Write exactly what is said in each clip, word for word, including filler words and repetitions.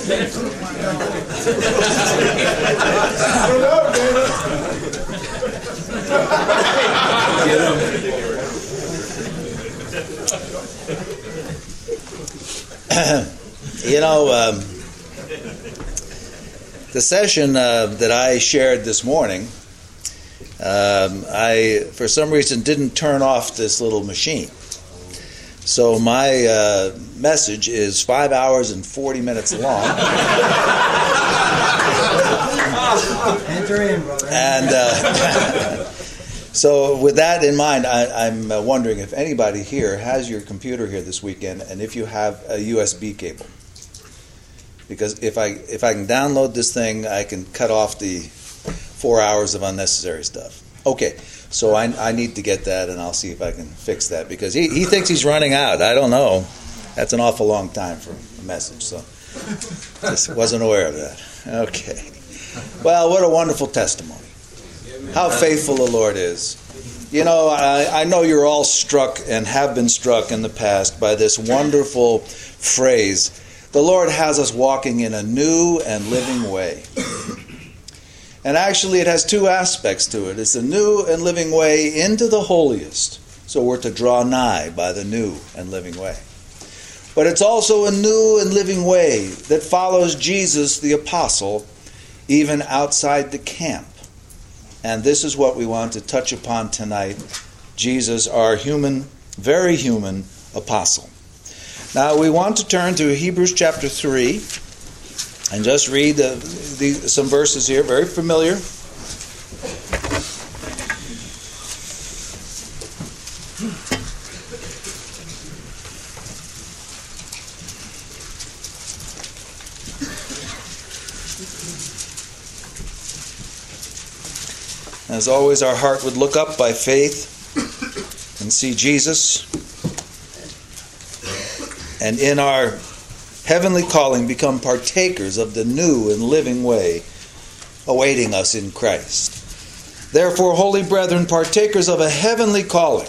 You know, um, the session uh, that I shared this morning, um, I, for some reason, didn't turn off this little machine. So my uh, message is five hours and forty minutes long. Enter in, brother. And uh, so with that in mind, I, I'm uh, wondering if anybody here has your computer here this weekend, and if you have a U S B cable. Because if I if I can download this thing, I can cut off the four hours of unnecessary stuff. Okay, so I, I need to get that, and I'll see if I can fix that, because he, he thinks he's running out. I don't know. That's an awful long time for a message, so just wasn't aware of that. Okay. Well, what a wonderful testimony. How faithful the Lord is. You know, I, I know you're all struck and have been struck in the past by this wonderful phrase, the Lord has us walking in a new and living way. And actually it has two aspects to it. It's a new and living way into the holiest. So we're to draw nigh by the new and living way. But it's also a new and living way that follows Jesus the apostle even outside the camp. And this is what we want to touch upon tonight. Jesus, our human, very human apostle. Now we want to turn to Hebrews chapter three and just read the, the, some verses here, very familiar. As always, our heart would look up by faith and see Jesus, and in our heavenly calling become partakers of the new and living way awaiting us in Christ. Therefore, holy brethren, partakers of a heavenly calling,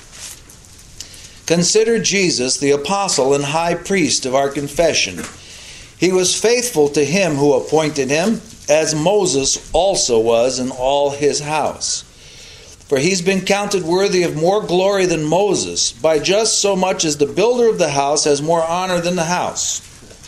consider Jesus the apostle and high priest of our confession. He was faithful to him who appointed him, as Moses also was in all his house. For he's been counted worthy of more glory than Moses, by just so much as the builder of the house has more honor than the house.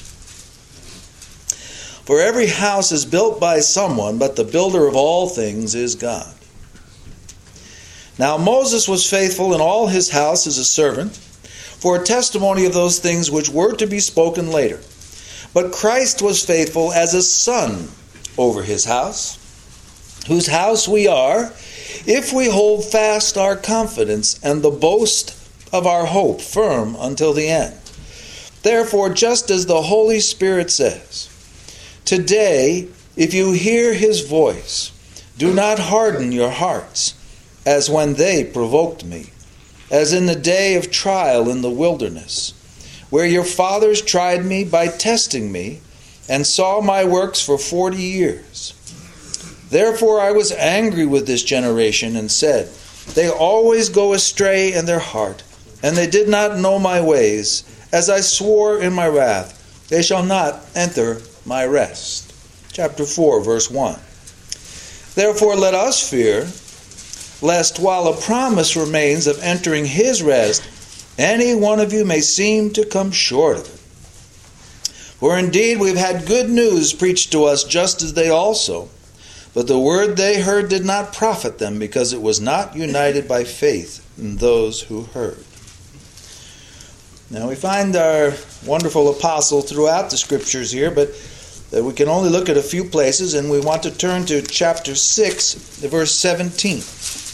For every house is built by someone, but the builder of all things is God. Now Moses was faithful in all his house as a servant, for a testimony of those things which were to be spoken later. But Christ was faithful as a son over his house, whose house we are, if we hold fast our confidence and the boast of our hope firm until the end. Therefore, just as the Holy Spirit says, today, if you hear his voice, do not harden your hearts, as when they provoked me, as in the day of trial in the wilderness, where your fathers tried me by testing me, and saw my works for forty years. Therefore I was angry with this generation, and said, they always go astray in their heart, and they did not know my ways. As I swore in my wrath, they shall not enter my rest. Chapter four, verse one. Therefore let us fear, lest while a promise remains of entering his rest, any one of you may seem to come short of it. For indeed we've had good news preached to us, just as they also. But the word they heard did not profit them, because it was not united by faith in those who heard. Now we find our wonderful apostle throughout the scriptures here, but we can only look at a few places, and we want to turn to chapter six, verse seventeen.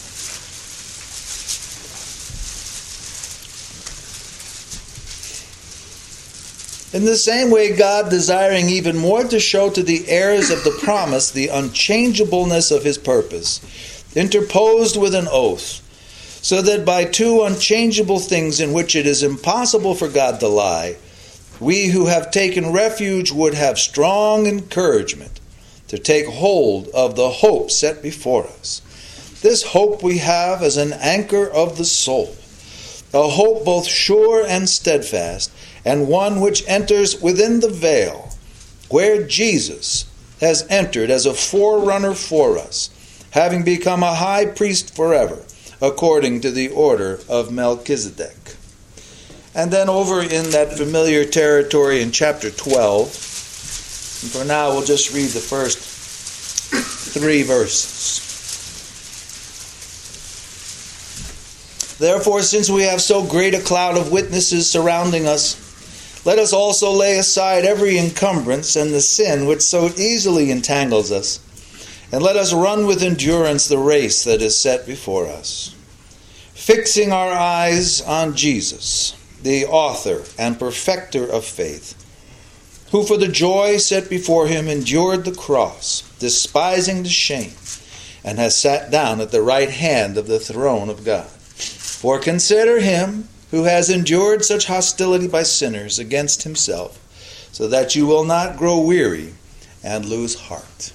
In the same way, God, desiring even more to show to the heirs of the promise the unchangeableness of his purpose, interposed with an oath, so that by two unchangeable things in which it is impossible for God to lie, we who have taken refuge would have strong encouragement to take hold of the hope set before us. This hope we have as an anchor of the soul, a hope both sure and steadfast, and one which enters within the veil, where Jesus has entered as a forerunner for us, having become a high priest forever, according to the order of Melchizedek. And then over in that familiar territory in chapter twelve, and for now we'll just read the first three verses. Therefore, since we have so great a cloud of witnesses surrounding us, let us also lay aside every encumbrance and the sin which so easily entangles us, and let us run with endurance the race that is set before us, fixing our eyes on Jesus, the author and perfecter of faith, who for the joy set before him endured the cross, despising the shame, and has sat down at the right hand of the throne of God. For consider him who has endured such hostility by sinners against himself, so that you will not grow weary and lose heart.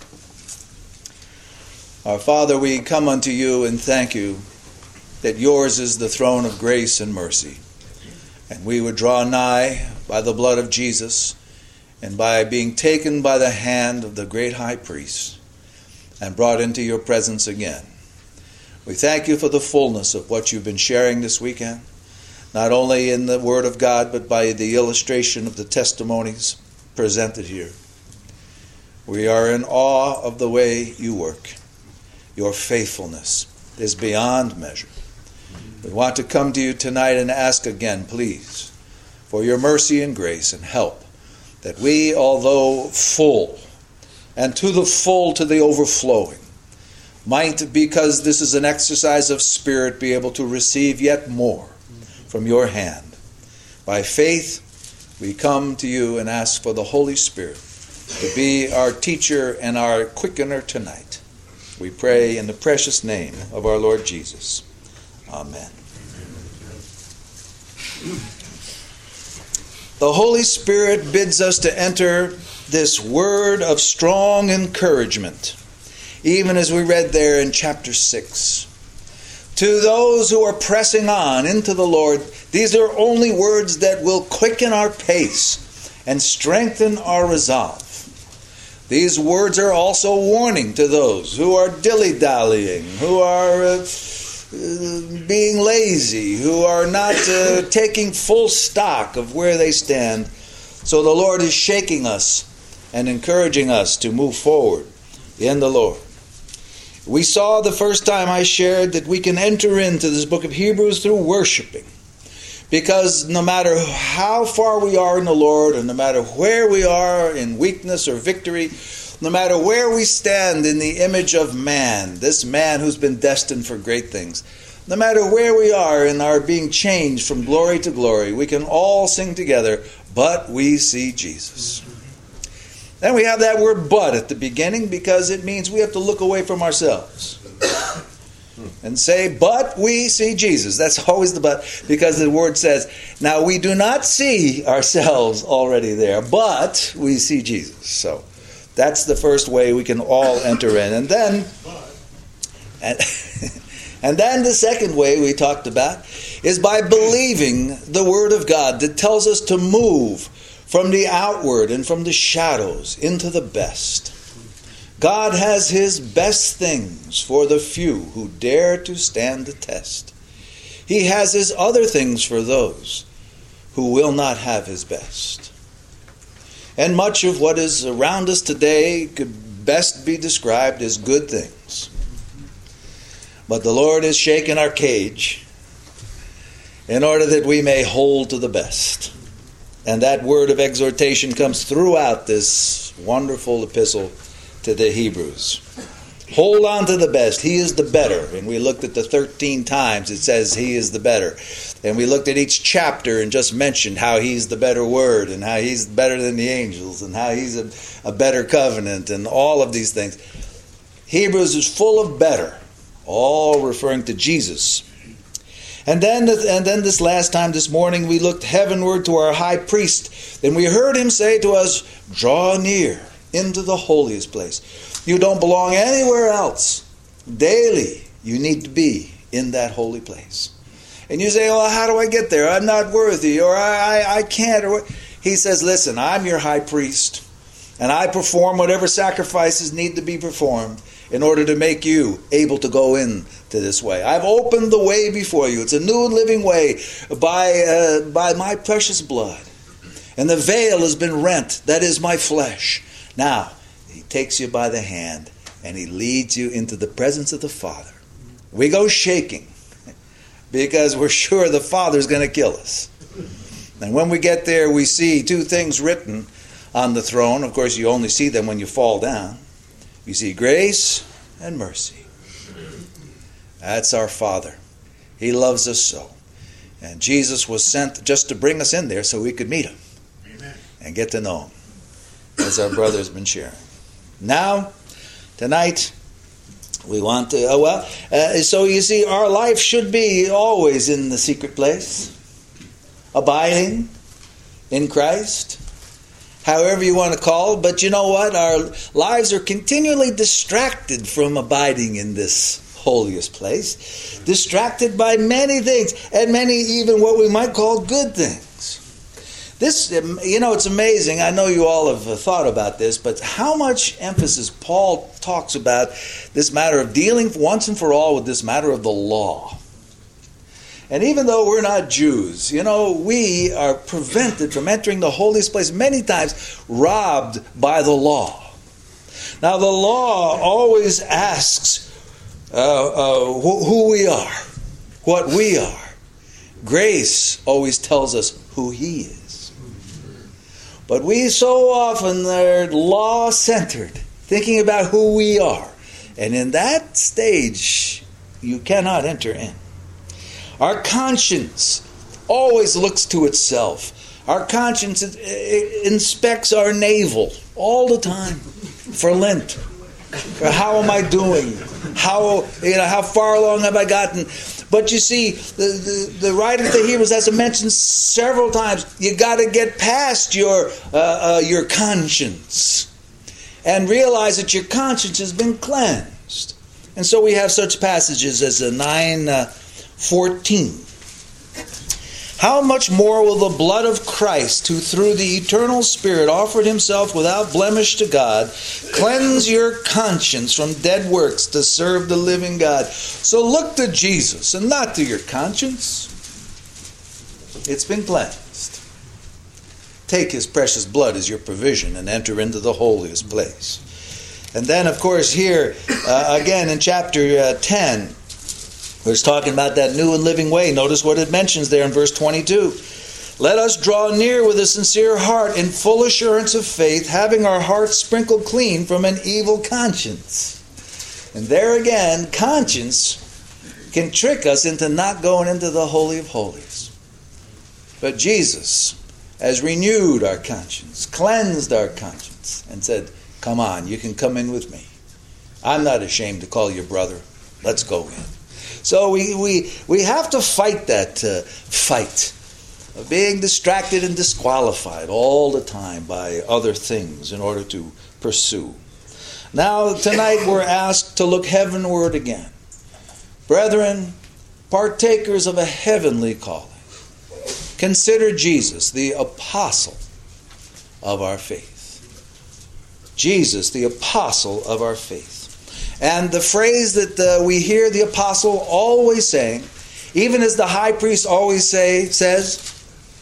Our Father, we come unto you and thank you that yours is the throne of grace and mercy. And we would draw nigh by the blood of Jesus and by being taken by the hand of the great high priest and brought into your presence again. We thank you for the fullness of what you've been sharing this weekend, not only in the Word of God, but by the illustration of the testimonies presented here. We are in awe of the way you work. Your faithfulness is beyond measure. We want to come to you tonight and ask again, please, for your mercy and grace and help, that we, although full, and to the full to the overflowing, might, because this is an exercise of spirit, be able to receive yet more from your hand. By faith, we come to you and ask for the Holy Spirit to be our teacher and our quickener tonight. We pray in the precious name of our Lord Jesus. Amen. The Holy Spirit bids us to enter this word of strong encouragement, even as we read there in chapter six. To those who are pressing on into the Lord, these are only words that will quicken our pace and strengthen our resolve. These words are also warning to those who are dilly-dallying, who are uh, uh, being lazy, who are not uh, taking full stock of where they stand. So the Lord is shaking us and encouraging us to move forward in the Lord. We saw the first time I shared that we can enter into this book of Hebrews through worshiping. Because no matter how far we are in the Lord, and no matter where we are in weakness or victory, no matter where we stand in the image of man, this man who's been destined for great things, no matter where we are in our being changed from glory to glory, we can all sing together, but we see Jesus. Then we have that word but at the beginning because it means we have to look away from ourselves and say, but we see Jesus. That's always the but, because the word says, now we do not see ourselves already there, but we see Jesus. So that's the first way we can all enter in. And then, and, and then the second way we talked about is by believing the Word of God that tells us to move from the outward and from the shadows into the best. God has his best things for the few who dare to stand the test. He has his other things for those who will not have his best. And much of what is around us today could best be described as good things. But the Lord is shaking our cage in order that we may hold to the best. And that word of exhortation comes throughout this wonderful epistle to the Hebrews. Hold on to the best. He is the better. And we looked at the thirteen times it says he is the better. And we looked at each chapter and just mentioned how he's the better word and how he's better than the angels and how he's a, a better covenant and all of these things. Hebrews is full of better, all referring to Jesus. And then, and then this last time this morning we looked heavenward to our high priest, and we heard him say to us, draw near into the holiest place. You don't belong anywhere else. Daily you need to be in that holy place. And you say, well, how do I get there? I'm not worthy, or I, I, I can't. Or what? He says, listen, I'm your high priest. And I perform whatever sacrifices need to be performed in order to make you able to go in to this way. I've opened the way before you. It's a new and living way by, uh, by my precious blood. And the veil has been rent. That is my flesh. Now, he takes you by the hand and he leads you into the presence of the Father. We go shaking because we're sure the Father's going to kill us. And when we get there, we see two things written on the throne. Of course, you only see them when you fall down. You see grace and mercy. That's our Father. He loves us so. And Jesus was sent just to bring us in there so we could meet him. Amen. And get to know him, as our brother's been sharing. Now, tonight, we want to, uh, well, uh, so you see, our life should be always in the secret place, abiding in Christ, however you want to call it. But you know what? Our lives are continually distracted from abiding in this holiest place, distracted by many things, and many even what we might call good things. This, you know, it's amazing. I know you all have thought about this, but how much emphasis Paul talks about this matter of dealing once and for all with this matter of the law. And even though we're not Jews, you know, we are prevented from entering the holiest place many times, robbed by the law. Now, the law always asks uh, uh, wh- who we are, what we are. Grace always tells us who he is. But we so often are law-centered, thinking about who we are. And in that stage, you cannot enter in. Our conscience always looks to itself. Our conscience inspects our navel all the time for Lent. For how am I doing? How, you know, how far along have I gotten? But you see, the, the, the writer of the Hebrews has mentioned several times, you got to get past your uh, uh, your conscience and realize that your conscience has been cleansed. And so we have such passages as nine fourteen. How much more will the blood of Christ, who through the eternal Spirit offered himself without blemish to God, cleanse your conscience from dead works to serve the living God? So look to Jesus and not to your conscience. It's been cleansed. Take his precious blood as your provision and enter into the holiest place. And then, of course, here, uh, again in chapter uh, ten, we're talking about that new and living way. Notice what it mentions there in verse twenty-two. Let us draw near with a sincere heart in full assurance of faith, having our hearts sprinkled clean from an evil conscience. And there again, conscience can trick us into not going into the Holy of Holies. But Jesus has renewed our conscience, cleansed our conscience, and said, come on, you can come in with me. I'm not ashamed to call you brother. Let's go in. So we, we, we have to fight that uh, fight of being distracted and disqualified all the time by other things in order to pursue. Now, tonight we're asked to look heavenward again. Brethren, partakers of a heavenly calling, consider Jesus, the apostle of our faith. Jesus, the apostle of our faith. And the phrase that uh, we hear the apostle always saying, even as the high priest always say says,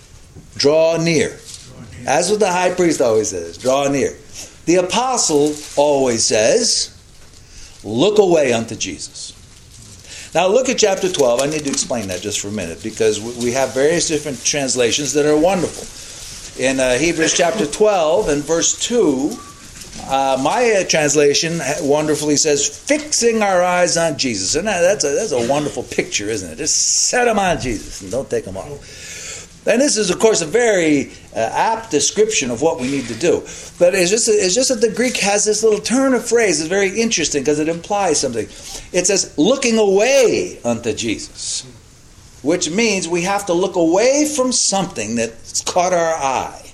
draw near. As what the high priest always says, draw near. The apostle always says, look away unto Jesus. Now look at chapter twelve. I need to explain that just for a minute because we have various different translations that are wonderful. In uh, Hebrews chapter twelve and verse two, Uh, my uh, translation wonderfully says, fixing our eyes on Jesus. And that, that's, a, that's a wonderful picture, isn't it? Just set them on Jesus and don't take them off. And this is, of course, a very uh, apt description of what we need to do. But it's just, it's just that the Greek has this little turn of phrase. It's very interesting because it implies something. It says, looking away unto Jesus, which means we have to look away from something that's caught our eye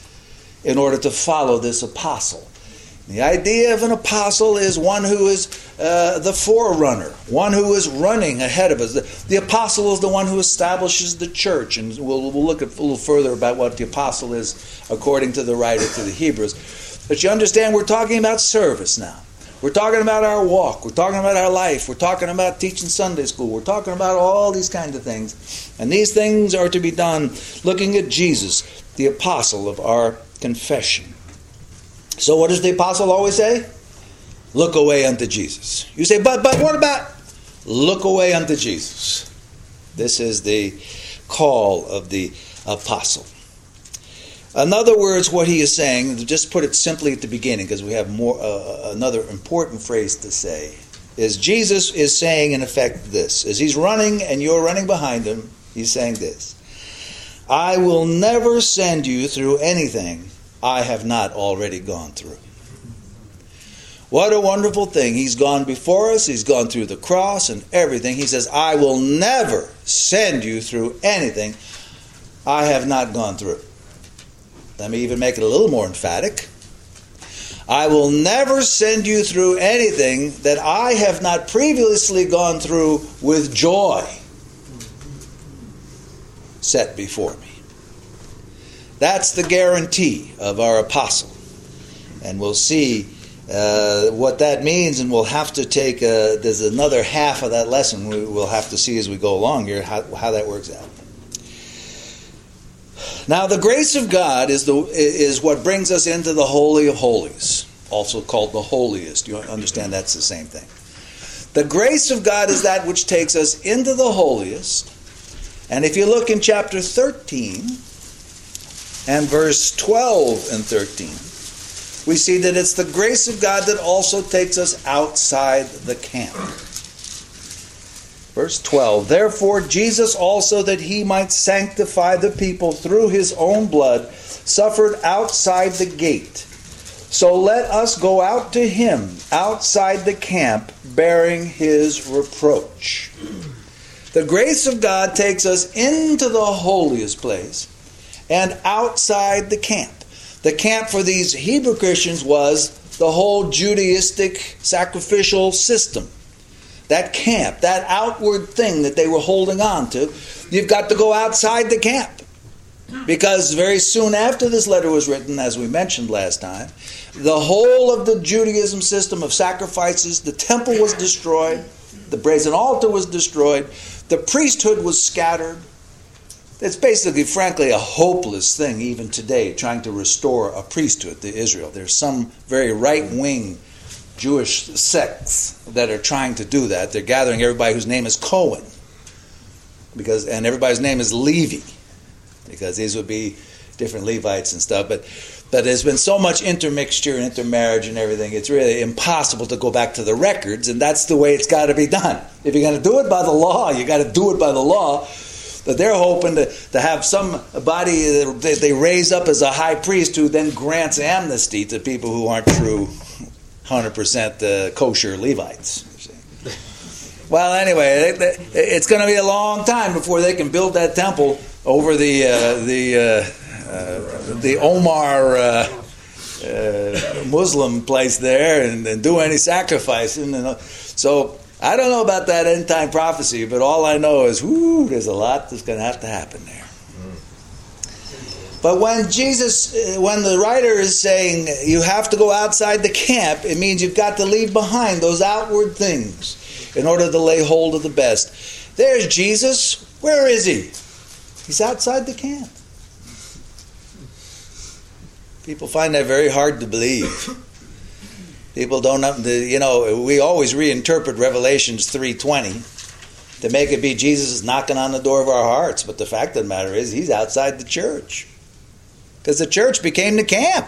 in order to follow this apostle. The idea of an apostle is one who is uh, the forerunner, one who is running ahead of us. The, the apostle is the one who establishes the church, and we'll, we'll look at a little further about what the apostle is according to the writer to the Hebrews. But you understand, we're talking about service now. We're talking about our walk. We're talking about our life. We're talking about teaching Sunday school. We're talking about all these kinds of things. And these things are to be done looking at Jesus, the apostle of our confession. So what does the apostle always say? Look away unto Jesus. You say, but, but what about? Look away unto Jesus. This is the call of the apostle. In other words, what he is saying, just put it simply at the beginning, because we have more uh, another important phrase to say, is Jesus is saying in effect this. As he's running and you're running behind him, he's saying this. I will never send you through anything I have not already gone through. What a wonderful thing. He's gone before us. He's gone through the cross and everything. He says, I will never send you through anything I have not gone through. Let me even make it a little more emphatic. I will never send you through anything that I have not previously gone through with joy set before me. That's the guarantee of our apostle. And we'll see uh, what that means, and we'll have to take, a, there's another half of that lesson we, we'll have to see as we go along here, how, how that works out. Now, the grace of God is the is what brings us into the Holy of Holies, also called the holiest. You understand that's the same thing. The grace of God is that which takes us into the holiest. And if you look in chapter thirteen and verse twelve and thirteen, we see that it's the grace of God that also takes us outside the camp. Verse twelve, therefore Jesus also, that he might sanctify the people through his own blood, suffered outside the gate. So let us go out to him outside the camp, bearing his reproach. The grace of God takes us into the holiest place and outside the camp. The camp for these Hebrew Christians was the whole Judaistic sacrificial system. That camp, that outward thing that they were holding on to, you've got to go outside the camp. Because very soon after this letter was written, as we mentioned last time, the whole of the Judaism system of sacrifices, the temple was destroyed, the brazen altar was destroyed, the priesthood was scattered. It's basically, frankly, a hopeless thing even today, trying to restore a priesthood to Israel. There's some very right-wing Jewish sects that are trying to do that. They're gathering everybody whose name is Cohen, because and everybody's name is Levi, because these would be different Levites and stuff. But but there's been so much intermixture and intermarriage and everything, it's really impossible to go back to the records, and that's the way it's got to be done. If you're going to do it by the law, you got to do it by the law. But they're hoping to, to have somebody that they raise up as a high priest who then grants amnesty to people who aren't true one hundred percent uh, kosher Levites. Well, anyway, it's going to be a long time before they can build that temple over the uh, the uh, uh, the Omar uh, uh, Muslim place there and, and do any sacrificing. And, uh, so I don't know about that end time prophecy, but all I know is, whoo, there's a lot that's going to have to happen there. But when Jesus, when the writer is saying you have to go outside the camp, it means you've got to leave behind those outward things in order to lay hold of the best. There's Jesus. Where is he? He's outside the camp. People find that very hard to believe. People don't, you know, we always reinterpret Revelations three twenty to make it be Jesus is knocking on the door of our hearts. But the fact of the matter is he's outside the church. Because the church became the camp.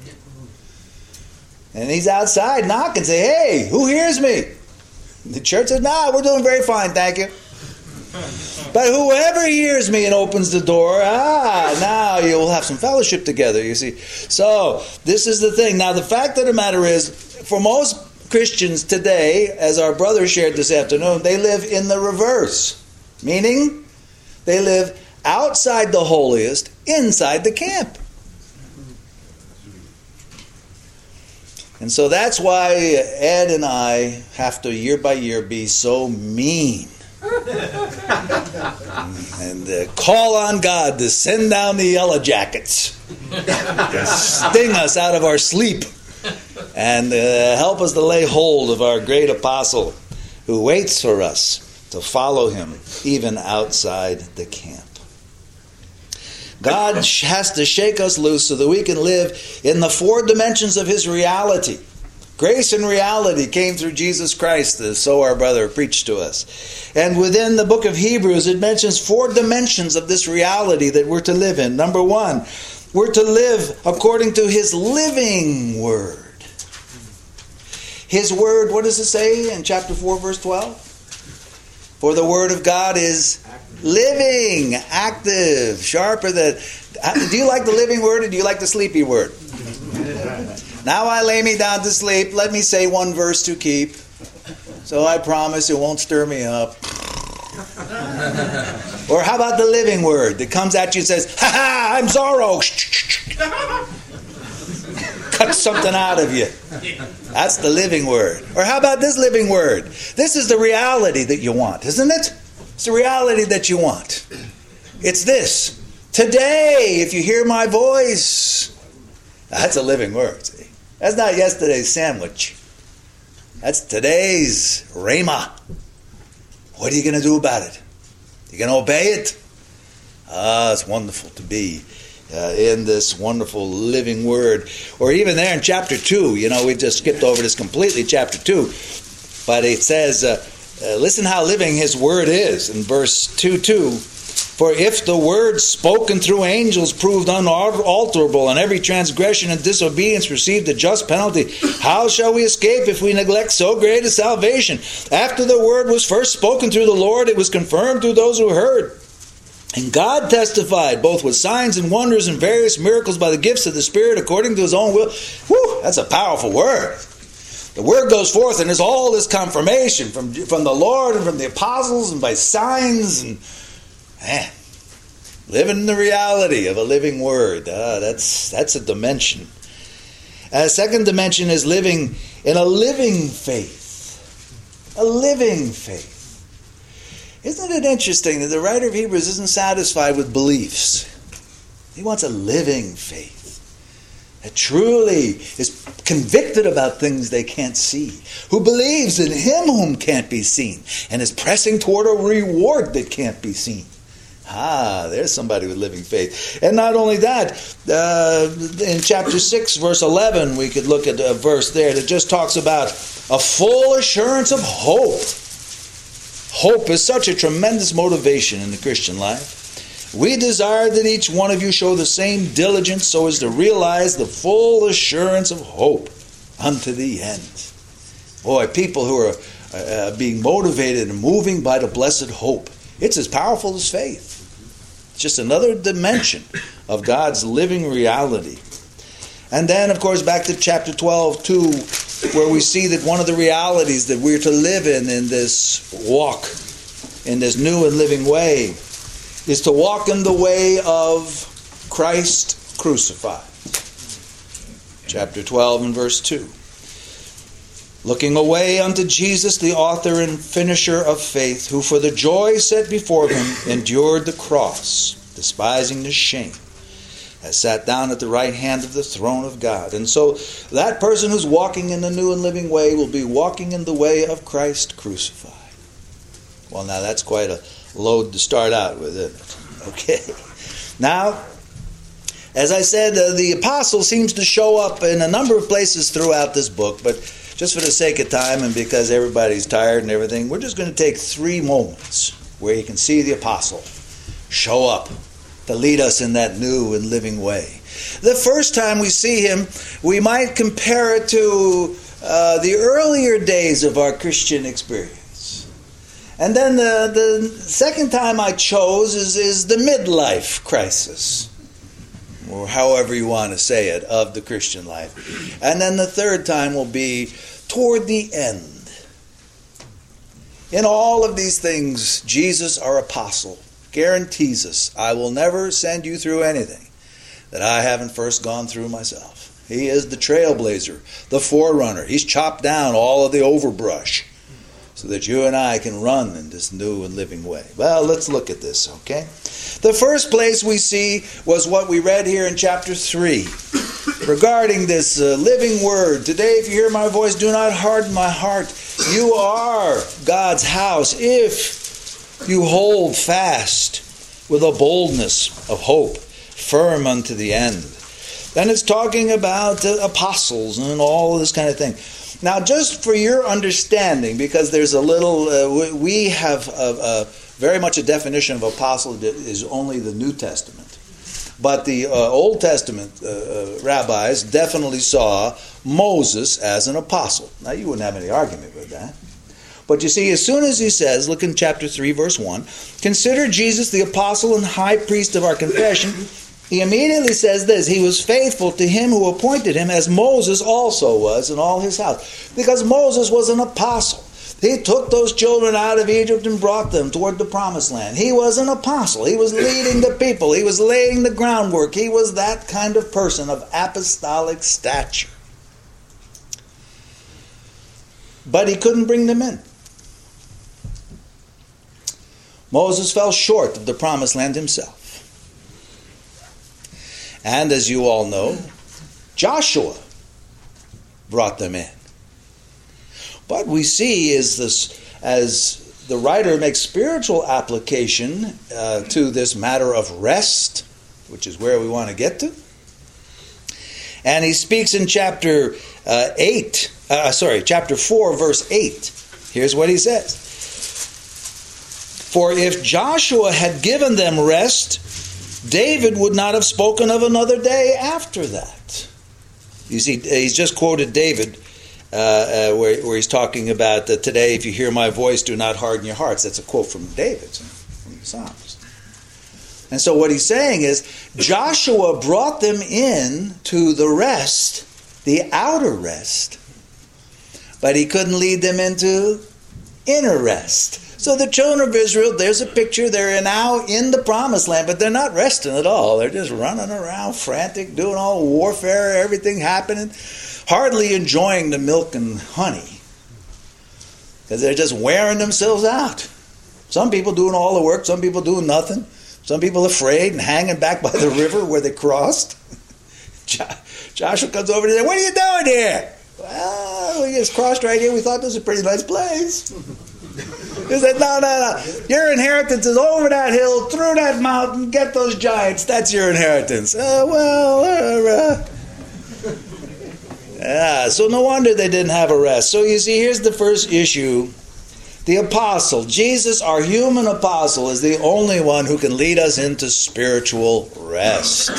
And he's outside knocking, say, hey, who hears me? The church says, nah, we're doing very fine, thank you. But whoever hears me and opens the door, ah, now you'll have some fellowship together, you see. So, this is the thing. Now, the fact of the matter is, for most Christians today, as our brother shared this afternoon, they live in the reverse. Meaning, they live outside the holiest, inside the camp. And so that's why Ed and I have to year by year be so mean. and uh, call on God to send down the yellow jackets. to sting us out of our sleep and uh, help us to lay hold of our great apostle who waits for us to follow him even outside the camp. God has to shake us loose so that we can live in the four dimensions of his reality. Grace and reality came through Jesus Christ, so our brother preached to us. And within the book of Hebrews, it mentions four dimensions of this reality that we're to live in. Number one, we're to live according to his living word. His word, what does it say in chapter four, verse twelve? For the word of God is living, active, sharper than... Do you like the living word or do you like the sleepy word? Now I lay me down to sleep. Let me say one verse to keep. So I promise it won't stir me up. Or how about the living word that comes at you and says, ha ha, I'm Zorro. Cut something out of you. That's the living word. Or how about this living word? This is the reality that you want, isn't it? It's the reality that you want. It's this. Today, if you hear my voice, that's a living word. See? That's not yesterday's sandwich. That's today's Rhema. What are you going to do about it? You going to obey it? Ah, it's wonderful to be uh, in this wonderful living word. Or even there in chapter two, you know, we just skipped over this completely, chapter two. But it says, uh, uh, listen how living his word is in verse two two. For if the word spoken through angels proved unalterable, and every transgression and disobedience received a just penalty, how shall we escape if we neglect so great a salvation? After the word was first spoken through the Lord, it was confirmed through those who heard. And God testified, both with signs and wonders and various miracles by the gifts of the Spirit according to his own will. Whew, that's a powerful word. The word goes forth and there's all this confirmation from, from the Lord and from the apostles and by signs and... Man, living in the reality of a living word. Uh, that's that's a dimension. A second dimension is living in a living faith. A living faith. Isn't it interesting that the writer of Hebrews isn't satisfied with beliefs? He wants a living faith that truly is convicted about things they can't see, who believes in him whom can't be seen, and is pressing toward a reward that can't be seen. Ah, there's somebody with living faith. And not only that, uh, in chapter six, verse eleven, we could look at a verse there that just talks about a full assurance of hope. Hope is such a tremendous motivation in the Christian life. We desire that each one of you show the same diligence so as to realize the full assurance of hope unto the end. Boy, people who are uh, being motivated and moving by the blessed hope, it's as powerful as faith. Just another dimension of God's living reality. And then, of course, back to chapter twelve, too, where we see that one of the realities that we're to live in in this walk, in this new and living way, is to walk in the way of Christ crucified. Chapter twelve and verse two. Looking away unto Jesus, the author and finisher of faith, who for the joy set before him endured the cross, despising the shame, has sat down at the right hand of the throne of God. And so that person who's walking in the new and living way will be walking in the way of Christ crucified. Well, now that's quite a load to start out with, isn't it? Okay. Now, as I said, uh, the apostle seems to show up in a number of places throughout this book, but just for the sake of time and because everybody's tired and everything, we're just going to take three moments where you can see the apostle show up to lead us in that new and living way. The first time we see him, we might compare it to uh, the earlier days of our Christian experience. And then the, the second time I chose is, is the midlife crisis, or however you want to say it, of the Christian life. And then the third time will be toward the end. In all of these things, Jesus, our apostle, guarantees us, I will never send you through anything that I haven't first gone through myself. He is the trailblazer, the forerunner. He's chopped down all of the overbrush so that you and I can run in this new and living way. Well, let's look at this, okay? The first place we see was what we read here in chapter three regarding this uh, living word. Today, if you hear my voice, do not harden my heart. You are God's house if you hold fast with a boldness of hope, firm unto the end. Then it's talking about uh, apostles and all this kind of thing. Now, just for your understanding, because there's a little, uh, we have a, a very much a definition of apostle that is only the New Testament. But the uh, Old Testament uh, uh, rabbis definitely saw Moses as an apostle. Now, you wouldn't have any argument with that. But you see, as soon as he says, look in chapter three, verse one, consider Jesus the apostle and high priest of our confession, he immediately says this: he was faithful to him who appointed him, as Moses also was in all his house. Because Moses was an apostle. He took those children out of Egypt and brought them toward the promised land. He was an apostle. He was leading the people. He was laying the groundwork. He was that kind of person of apostolic stature. But he couldn't bring them in. Moses fell short of the promised land himself. And as you all know, Joshua brought them in. But we see is this, as the writer makes spiritual application uh, to this matter of rest, which is where we want to get to. And he speaks in chapter uh, eight, uh, sorry, chapter four, verse eight. Here's what he says: for if Joshua had given them rest, David would not have spoken of another day after that. You see, he's just quoted David, uh, uh, where, where he's talking about uh, today, if you hear my voice, do not harden your hearts. That's a quote from David, from the Psalms. And so what he's saying is, Joshua brought them in to the rest, the outer rest, but he couldn't lead them into inner rest. So the children of Israel, there's a picture, they're now in the promised land, but they're not resting at all. They're just running around frantic, doing all warfare, everything happening, hardly enjoying the milk and honey, because they're just wearing themselves out. Some people doing all the work, some people doing nothing, some people afraid and hanging back by the river where they crossed. Joshua comes over and says, what are you doing here? Well, we just crossed right here. We thought this was a pretty nice place. He said, no, no, no. Your inheritance is over that hill, through that mountain, get those giants. That's your inheritance. Uh, well, uh, uh. Yeah, so no wonder they didn't have a rest. So you see, here's the first issue. The apostle, Jesus, our human apostle, is the only one who can lead us into spiritual rest.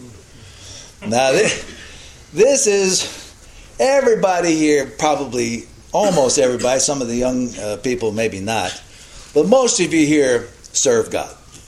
Now, this, this is, everybody here probably, almost everybody, some of the young uh, people maybe not, but most of you here serve God.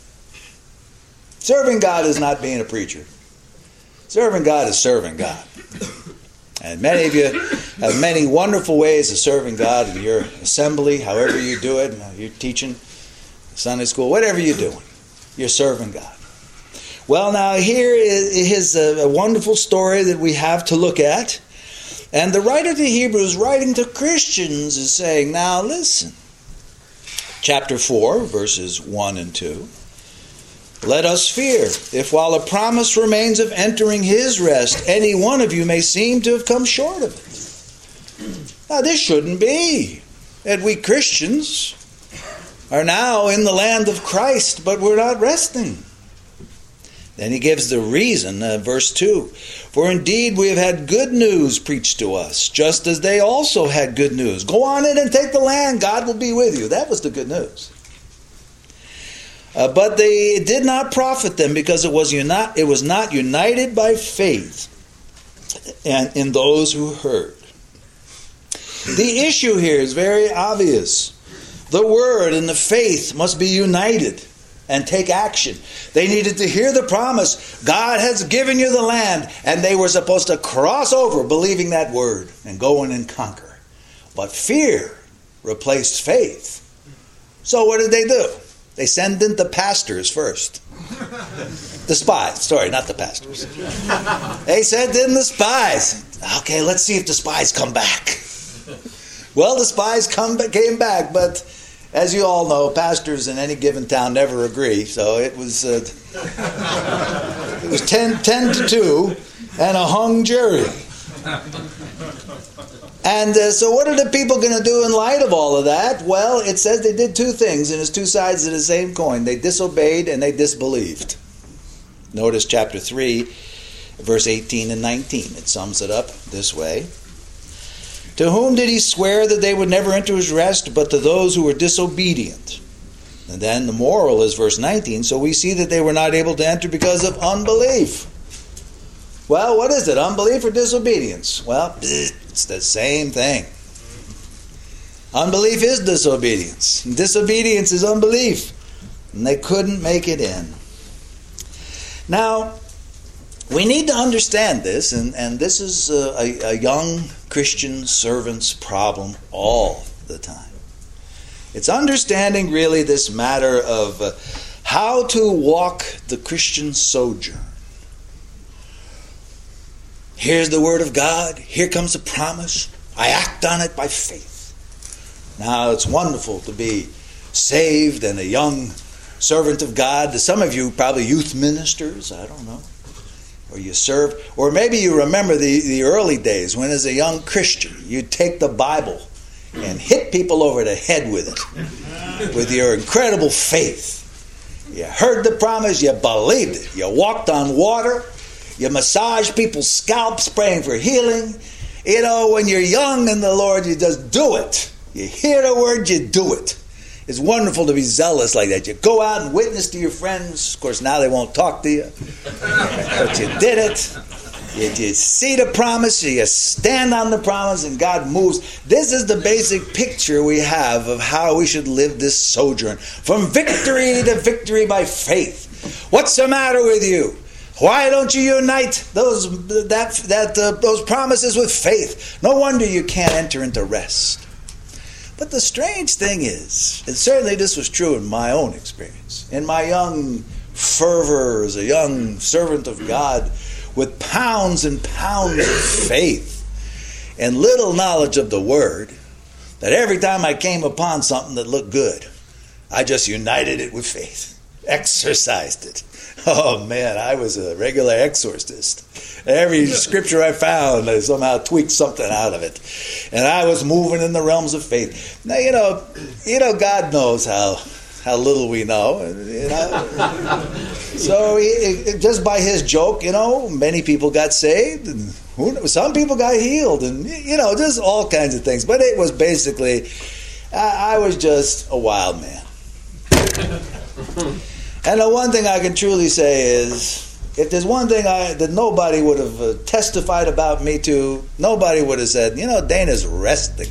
Serving God is not being a preacher. Serving God is serving God. And many of you have many wonderful ways of serving God in your assembly, however you do it. You're teaching, Sunday school, whatever you're doing, you're serving God. Well, now here is a wonderful story that we have to look at. And the writer to Hebrews, writing to Christians, is saying, now listen, chapter four, verses one and two. Let us fear, if while a promise remains of entering his rest, any one of you may seem to have come short of it. Now this shouldn't be, that we Christians are now in the land of Christ, but we're not resting. Then he gives the reason, uh, verse two. For indeed we have had good news preached to us, just as they also had good news. Go on in and take the land, God will be with you. That was the good news. Uh, but they did not profit them, because it was uni- it was not united by faith and in those who heard. The issue here is very obvious. The word and the faith must be united and take action. They needed to hear the promise. God has given you the land, and they were supposed to cross over believing that word and go in and conquer. But fear replaced faith. So what did they do? They sent in the pastors first. The spies. Sorry, not the pastors. They sent in the spies. Okay, let's see if the spies come back. Well, the spies come came back, but as you all know, pastors in any given town never agree. So it was uh, it was ten, ten to two and a hung jury. And uh, so what are the people going to do in light of all of that? Well, it says they did two things, and it's two sides of the same coin. They disobeyed and they disbelieved. Notice chapter three, verse eighteen and nineteen. It sums it up this way. To whom did he swear that they would never enter his rest, but to those who were disobedient? And then the moral is verse nineteen. So we see that they were not able to enter because of unbelief. Well, what is it? Unbelief or disobedience? Well, it's the same thing. Unbelief is disobedience. Disobedience is unbelief. And they couldn't make it in. Now, we need to understand this, and, and this is a, a young Christian servant's problem all the time. It's understanding really this matter of uh, how to walk the Christian sojourn. Here's the Word of God. Here comes the promise. I act on it by faith. Now, it's wonderful to be saved and a young servant of God. To some of you, probably youth ministers, I don't know. Or you serve, or maybe you remember the, the early days when as a young Christian you'd take the Bible and hit people over the head with it, with your incredible faith. You heard the promise, you believed it. You walked on water, you massaged people's scalps praying for healing. You know, when you're young in the Lord, you just do it. You hear the word, you do it. It's wonderful to be zealous like that. You go out and witness to your friends. Of course, now they won't talk to you. But you did it. You, you see the promise. You stand on the promise and God moves. This is the basic picture we have of how we should live this sojourn. From victory to victory by faith. What's the matter with you? Why don't you unite those, that, that, uh, those promises with faith? No wonder you can't enter into rest. But the strange thing is, and certainly this was true in my own experience, in my young fervor as a young servant of God with pounds and pounds of faith and little knowledge of the Word, that every time I came upon something that looked good, I just united it with faith, exercised it. Oh man, I was a regular exorcist. Every scripture I found, I somehow tweaked something out of it. And I was moving in the realms of faith. Now, you know, you know, God knows how how little we know. You know? So he, just by his joke, you know, many people got saved, and who, some people got healed, and, you know, just all kinds of things. But it was basically, I, I was just a wild man. And the one thing I can truly say is, if there's one thing I, that nobody would have uh, testified about me to, nobody would have said, you know, Dana's resting.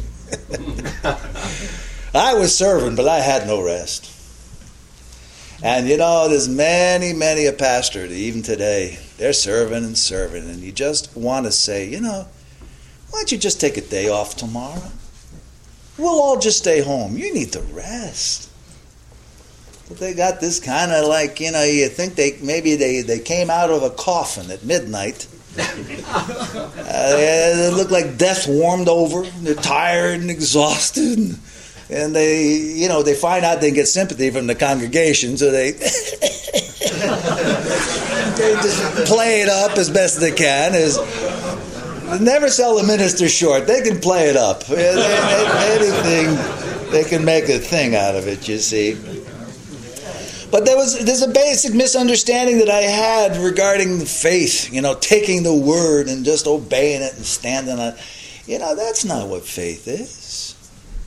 I was serving, but I had no rest. And, you know, there's many, many a pastor, even today, they're serving and serving, and you just want to say, you know, why don't you just take a day off tomorrow? We'll all just stay home. You need to rest. But they got this kind of like, you know, you think they maybe they, they came out of a coffin at midnight. uh, they look like death warmed over. They're tired and exhausted. And, and they, you know, they find out they get sympathy from the congregation, so they, they just play it up as best they can. As, never sell a minister short. They can play it up. Anything, they can make a thing out of it, you see. But there was there's a basic misunderstanding that I had regarding the faith, you know, taking the word and just obeying it and standing on it. You know, that's not what faith is.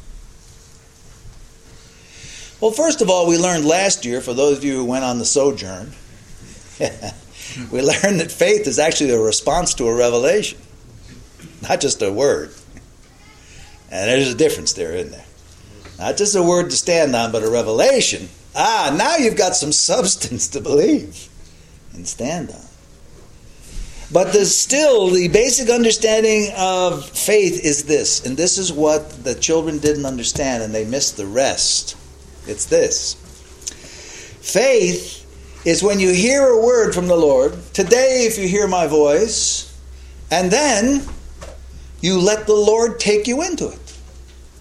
Well, first of all, we learned last year, for those of you who went on the sojourn, we learned that faith is actually a response to a revelation, not just a word. And there's a difference there, isn't there? Not just a word to stand on, but a revelation. Ah, now you've got some substance to believe and stand on. But there's still, the basic understanding of faith is this, and this is what the children didn't understand, and they missed the rest. It's this. Faith is when you hear a word from the Lord, today if you hear my voice, and then you let the Lord take you into it.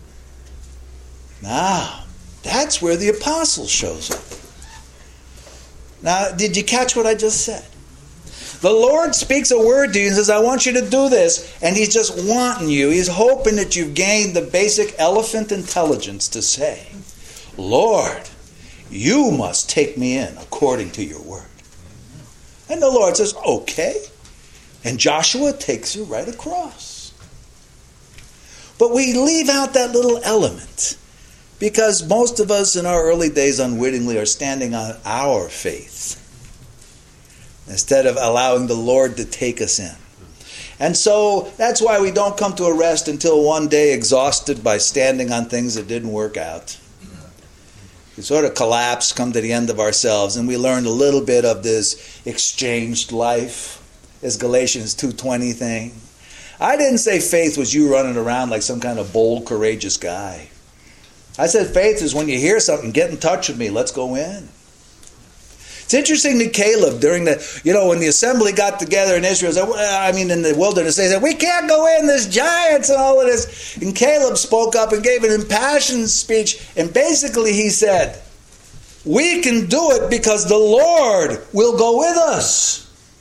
Now, that's where the apostle shows up. Now, did you catch what I just said? The Lord speaks a word to you and says, I want you to do this. And He's just wanting you. He's hoping that you've gained the basic elephant intelligence to say, Lord, you must take me in according to your word. And the Lord says, okay. And Joshua takes you right across. But we leave out that little element because most of us in our early days unwittingly are standing on our faith instead of allowing the Lord to take us in. And so that's why we don't come to a rest until one day exhausted by standing on things that didn't work out. We sort of collapse, come to the end of ourselves, and we learn a little bit of this exchanged life, this Galatians two twenty thing. I didn't say faith was you running around like some kind of bold, courageous guy. I said faith is when you hear something, get in touch with me, let's go in. It's interesting that Caleb, during the, you know, when the assembly got together in Israel, I mean in the wilderness, they said, we can't go in, there's giants and all of this. And Caleb spoke up and gave an impassioned speech, and basically he said, we can do it because the Lord will go with us.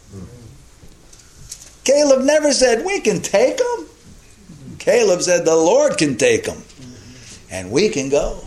Caleb never said, we can take them. Caleb said, the Lord can take them, and we can go.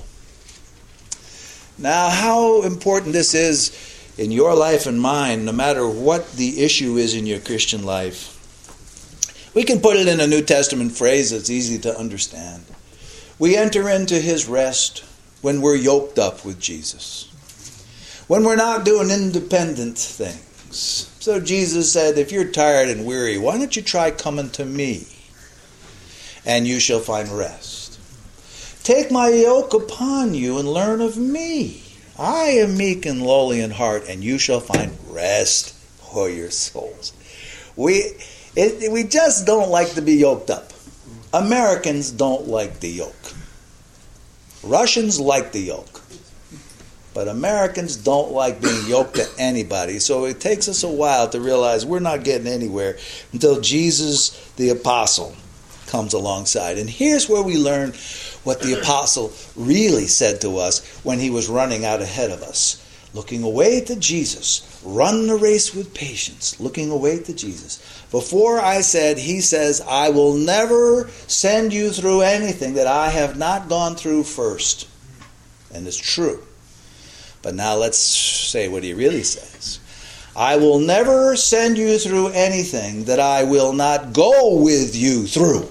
Now, how important this is in your life and mine, no matter what the issue is in your Christian life. We can put it in a New Testament phrase that's easy to understand. We enter into His rest when we're yoked up with Jesus. When we're not doing independent things. So Jesus said, if you're tired and weary, why don't you try coming to me, and you shall find rest. Take my yoke upon you and learn of me. I am meek and lowly in heart, and you shall find rest for your souls. We it, we just don't like to be yoked up. Americans don't like the yoke. Russians like the yoke. But Americans don't like being yoked to anybody. So it takes us a while to realize we're not getting anywhere until Jesus, the apostle, comes alongside. And here's where we learn what the apostle really said to us when he was running out ahead of us. Looking away to Jesus. Run the race with patience. Looking away to Jesus. Before I said, he says, I will never send you through anything that I have not gone through first. And it's true. But now let's say what he really says. I will never send you through anything that I will not go with you through.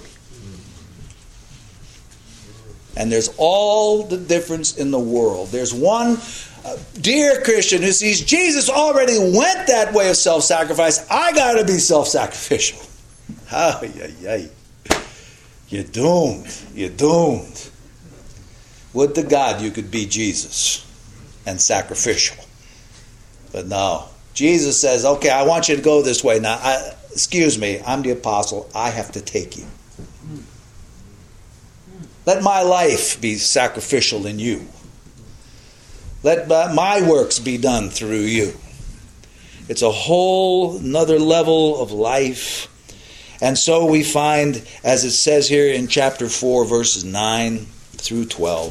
And there's all the difference in the world. There's one uh, dear Christian who sees Jesus already went that way of self-sacrifice. I got to be self-sacrificial. Oh, yeah, yeah. You're doomed. You're doomed. Would to God you could be Jesus and sacrificial. But no. Jesus says, okay, I want you to go this way. Now, I, excuse me, I'm the apostle. I have to take you. Let my life be sacrificial in you. Let my works be done through you. It's a whole another level of life. And so we find, as it says here in chapter four, verses nine through twelve,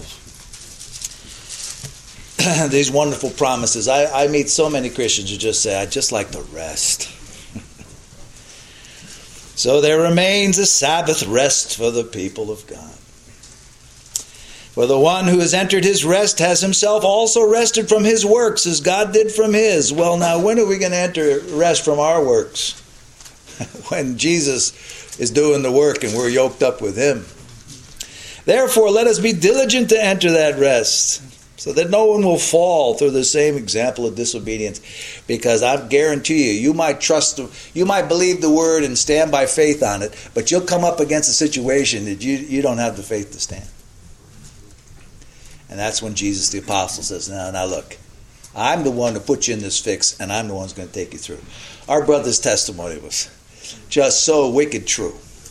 these wonderful promises. I, I meet so many Christians who just say, I just like to rest. So there remains a Sabbath rest for the people of God. For the one who has entered his rest has himself also rested from his works, as God did from his. Well, now, when are we going to enter rest from our works? When Jesus is doing the work and we're yoked up with him. Therefore, let us be diligent to enter that rest, so that no one will fall through the same example of disobedience. Because I guarantee you, you might trust, you might believe the word and stand by faith on it, but you'll come up against a situation that you, you don't have the faith to stand. And that's when Jesus the apostle says, now, now look, I'm the one who put you in this fix, and I'm the one who's going to take you through. Our brother's testimony was just so wicked true.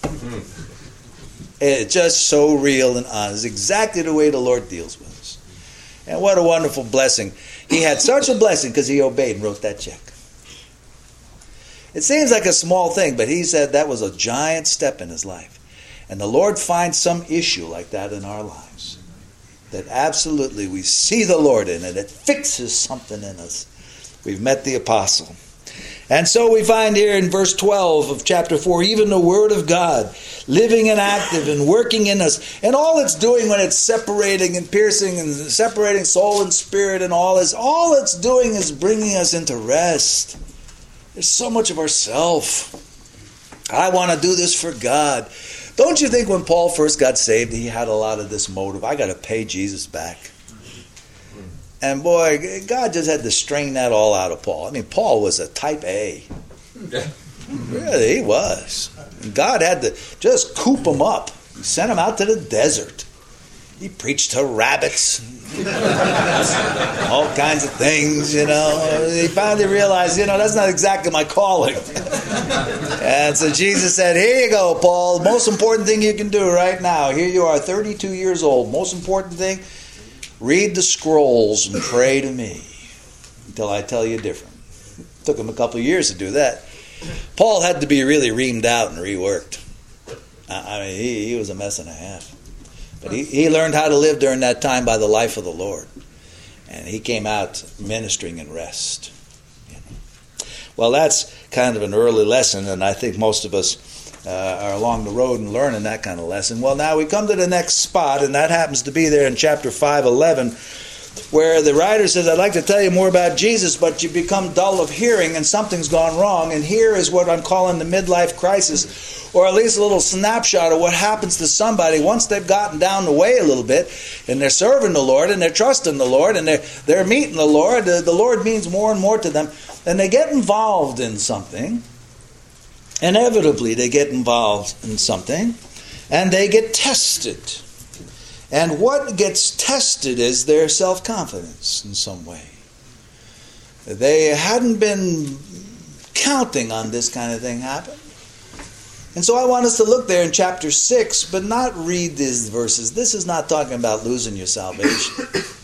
It's just so real and honest. Exactly the way the Lord deals with us. And what a wonderful blessing. He had such a blessing because he obeyed and wrote that check. It seems like a small thing, but he said that was a giant step in his life. And the Lord finds some issue like that in our lives. that absolutely we see the Lord in it. It fixes something in us. We've met the apostle. And so we find here in verse twelve of chapter four, even the Word of God, living and active and working in us. And all it's doing when it's separating and piercing and separating soul and spirit and all is, all it's doing is bringing us into rest. There's so much of ourself. I want to do this for God. Don't you think when Paul first got saved, he had a lot of this motive? I got to pay Jesus back. And boy, God just had to strain that all out of Paul. I mean, Paul was a type A. Really, he was. And God had to just coop him up. He sent him out to the desert. He preached to rabbits. All kinds of things, you know. He finally realized, you know, that's not exactly my calling. And so Jesus said, here you go, Paul. The most important thing you can do right now. Here you are, thirty-two years old. Most important thing, read the scrolls and pray to me until I tell you different. It took him a couple of years to do that. Paul had to be really reamed out and reworked. I mean, he, he was a mess and a half. But he, he learned how to live during that time by the life of the Lord. And he came out ministering in rest. You know. Well, that's kind of an early lesson, and I think most of us uh, are along the road and learning that kind of lesson. Well, now we come to the next spot, and that happens to be there in chapter five eleven, where the writer says, I'd like to tell you more about Jesus, but you become dull of hearing and something's gone wrong. And here is what I'm calling the midlife crisis, or at least a little snapshot of what happens to somebody once they've gotten down the way a little bit and they're serving the Lord and they're trusting the Lord and they're, they're meeting the Lord. The, the Lord means more and more to them. And they get involved in something. Inevitably, they get involved in something and they get tested. And what gets tested is their self-confidence in some way. They hadn't been counting on this kind of thing happen. And so I want us to look there in chapter six, but not read these verses. This is not talking about losing your salvation.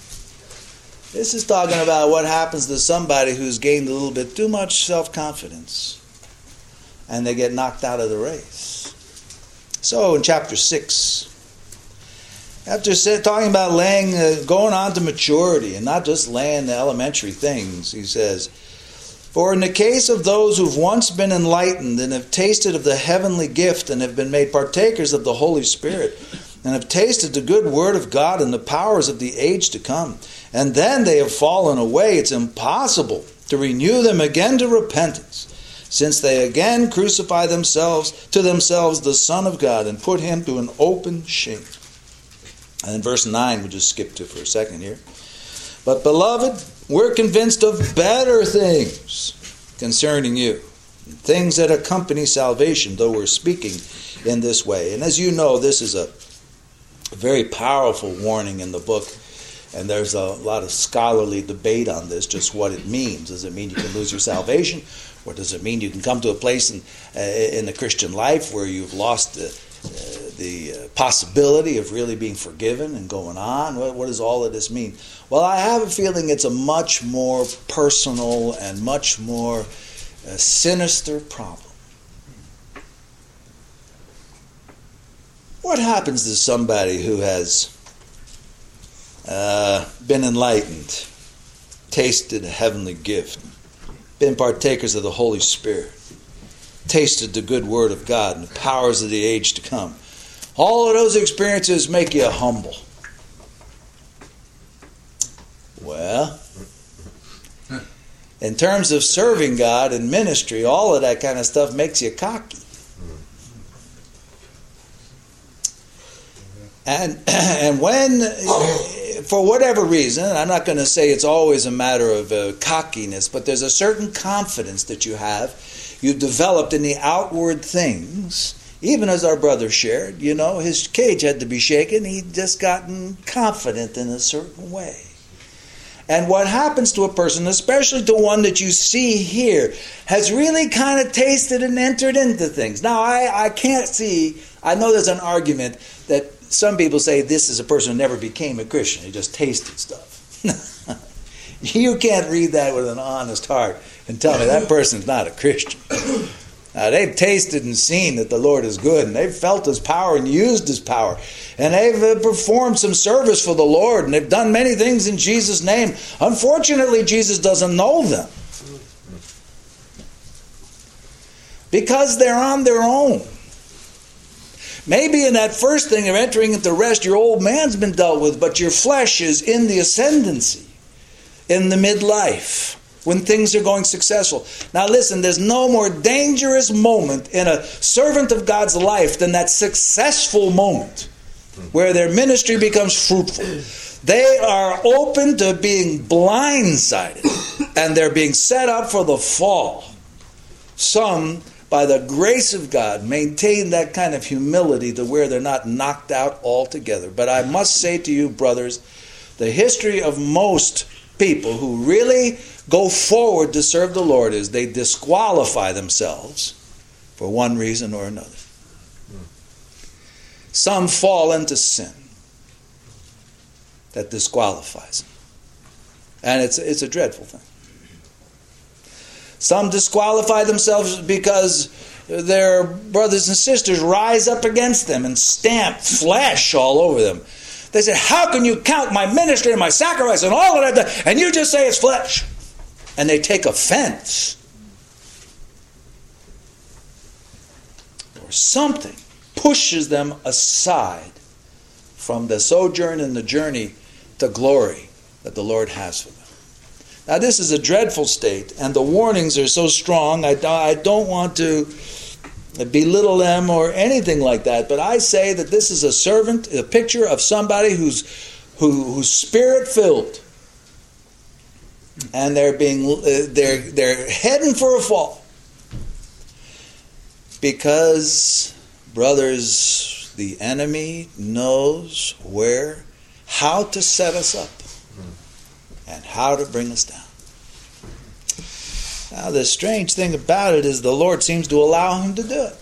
This is talking about what happens to somebody who's gained a little bit too much self-confidence and they get knocked out of the race. So in chapter six, after talking about laying, uh, going on to maturity and not just laying the elementary things, he says, for in the case of those who've once been enlightened and have tasted of the heavenly gift and have been made partakers of the Holy Spirit and have tasted the good word of God and the powers of the age to come, and then they have fallen away, it's impossible to renew them again to repentance, since they again crucify themselves to themselves the Son of God and put him to an open shame. And in verse nine, we'll just skip to for a second here. But beloved, we're convinced of better things concerning you, things that accompany salvation, though we're speaking in this way. And as you know, this is a very powerful warning in the book, and there's a lot of scholarly debate on this, just what it means. Does it mean you can lose your salvation? Or does it mean you can come to a place in, uh, in the Christian life where you've lost the Uh, the uh, possibility of really being forgiven and going on? What, what does all of this mean? Well, I have a feeling it's a much more personal and much more uh, sinister problem. What happens to somebody who has uh, been enlightened, tasted a heavenly gift, been partakers of the Holy Spirit, tasted the good word of God and the powers of the age to come? All of those experiences make you humble. Well, in terms of serving God and ministry, all of that kind of stuff makes you cocky. And and when, for whatever reason, I'm not going to say it's always a matter of uh, cockiness, but there's a certain confidence that you have, you've developed in the outward things. Even as our brother shared, you know, his cage had to be shaken. He'd just gotten confident in a certain way. And what happens to a person, especially to one that you see here, has really kind of tasted and entered into things. Now, I, I can't see, I know there's an argument that some people say this is a person who never became a Christian. He just tasted stuff. You can't read that with an honest heart and tell me that person's not a Christian. Now, they've tasted and seen that the Lord is good, and they've felt His power and used His power. And they've uh, performed some service for the Lord, and they've done many things in Jesus' name. Unfortunately, Jesus doesn't know them. Because they're on their own. Maybe in that first thing of entering into rest, your old man's been dealt with, but your flesh is in the ascendancy, in the midlife, when things are going successful. Now listen, there's no more dangerous moment in a servant of God's life than that successful moment where their ministry becomes fruitful. They are open to being blindsided, and they're being set up for the fall. Some, by the grace of God, maintain that kind of humility to where they're not knocked out altogether. But I must say to you, brothers, the history of most people who really go forward to serve the Lord is they disqualify themselves for one reason or another. Some fall into sin that disqualifies them. And it's, it's a dreadful thing. Some disqualify themselves because their brothers and sisters rise up against them and stamp flesh all over them. They say, how can you count my ministry and my sacrifice and all of that, and you just say it's flesh? And they take offense. Or something pushes them aside from the sojourn and the journey to glory that the Lord has for them. Now this is a dreadful state, and the warnings are so strong, I, I don't want to belittle them or anything like that, but I say that this is a servant, a picture of somebody who's who, who's spirit-filled, and they're being uh, they're they're heading for a fall because, brothers, the enemy knows where, how to set us up and how to bring us down. Now, the strange thing about it is the Lord seems to allow him to do it.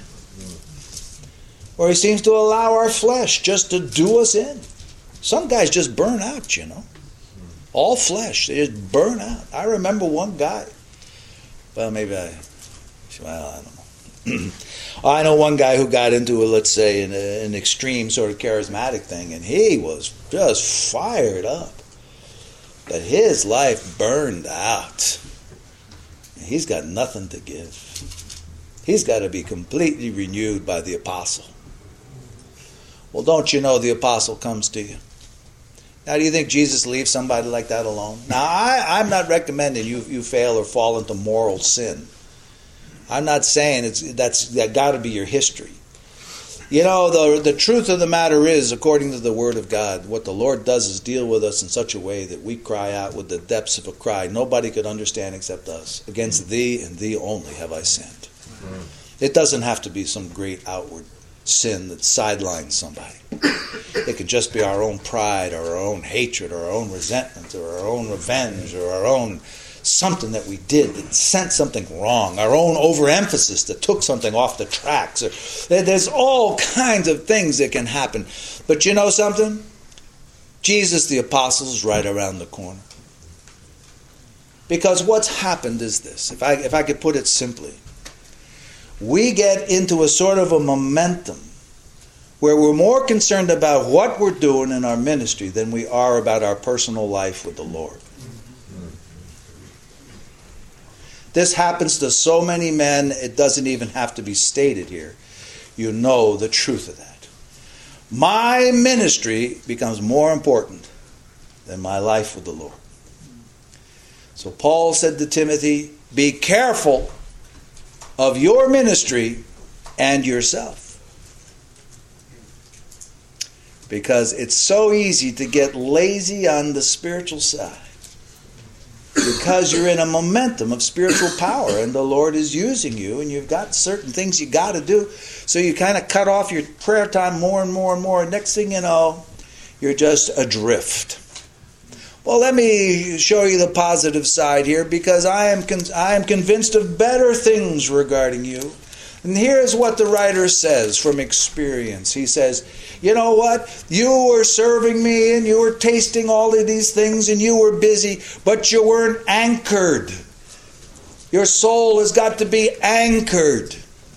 Or he seems to allow our flesh just to do us in. Some guys just burn out, you know. All flesh, they just burn out. I remember one guy. Well, maybe I, well, I don't know. I know one guy who got into, a, let's say, an, an extreme sort of charismatic thing, and he was just fired up. But his life burned out. He's got nothing to give. He's got to be completely renewed by the apostle. Well, don't you know the apostle comes to you? Now, do you think Jesus leaves somebody like that alone? Now, I, I'm not recommending you, you fail or fall into moral sin. I'm not saying it's that's that got to be your history. You know, the, the truth of the matter is, according to the Word of God, what the Lord does is deal with us in such a way that we cry out with the depths of a cry nobody could understand except us. Against thee and thee only have I sinned. It doesn't have to be some great outward sin that sidelines somebody. It could just be our own pride or our own hatred or our own resentment or our own revenge or our own something that we did that sent something wrong, our own overemphasis that took something off the tracks. There's all kinds of things that can happen. But you know something? Jesus the apostle is right around the corner. Because what's happened is this, if I, if I could put it simply, we get into a sort of a momentum where we're more concerned about what we're doing in our ministry than we are about our personal life with the Lord. This happens to so many men, it doesn't even have to be stated here. You know the truth of that. My ministry becomes more important than my life with the Lord. So Paul said to Timothy, be careful of your ministry and yourself. Because it's so easy to get lazy on the spiritual side. Because you're in a momentum of spiritual power and the Lord is using you and you've got certain things you got to do. So you kind of cut off your prayer time more and more and more. And next thing you know, you're just adrift. Well, let me show you the positive side here because I am con- I am convinced of better things regarding you. And here's what the writer says from experience. He says, you know what? You were serving me and you were tasting all of these things and you were busy, but you weren't anchored. Your soul has got to be anchored.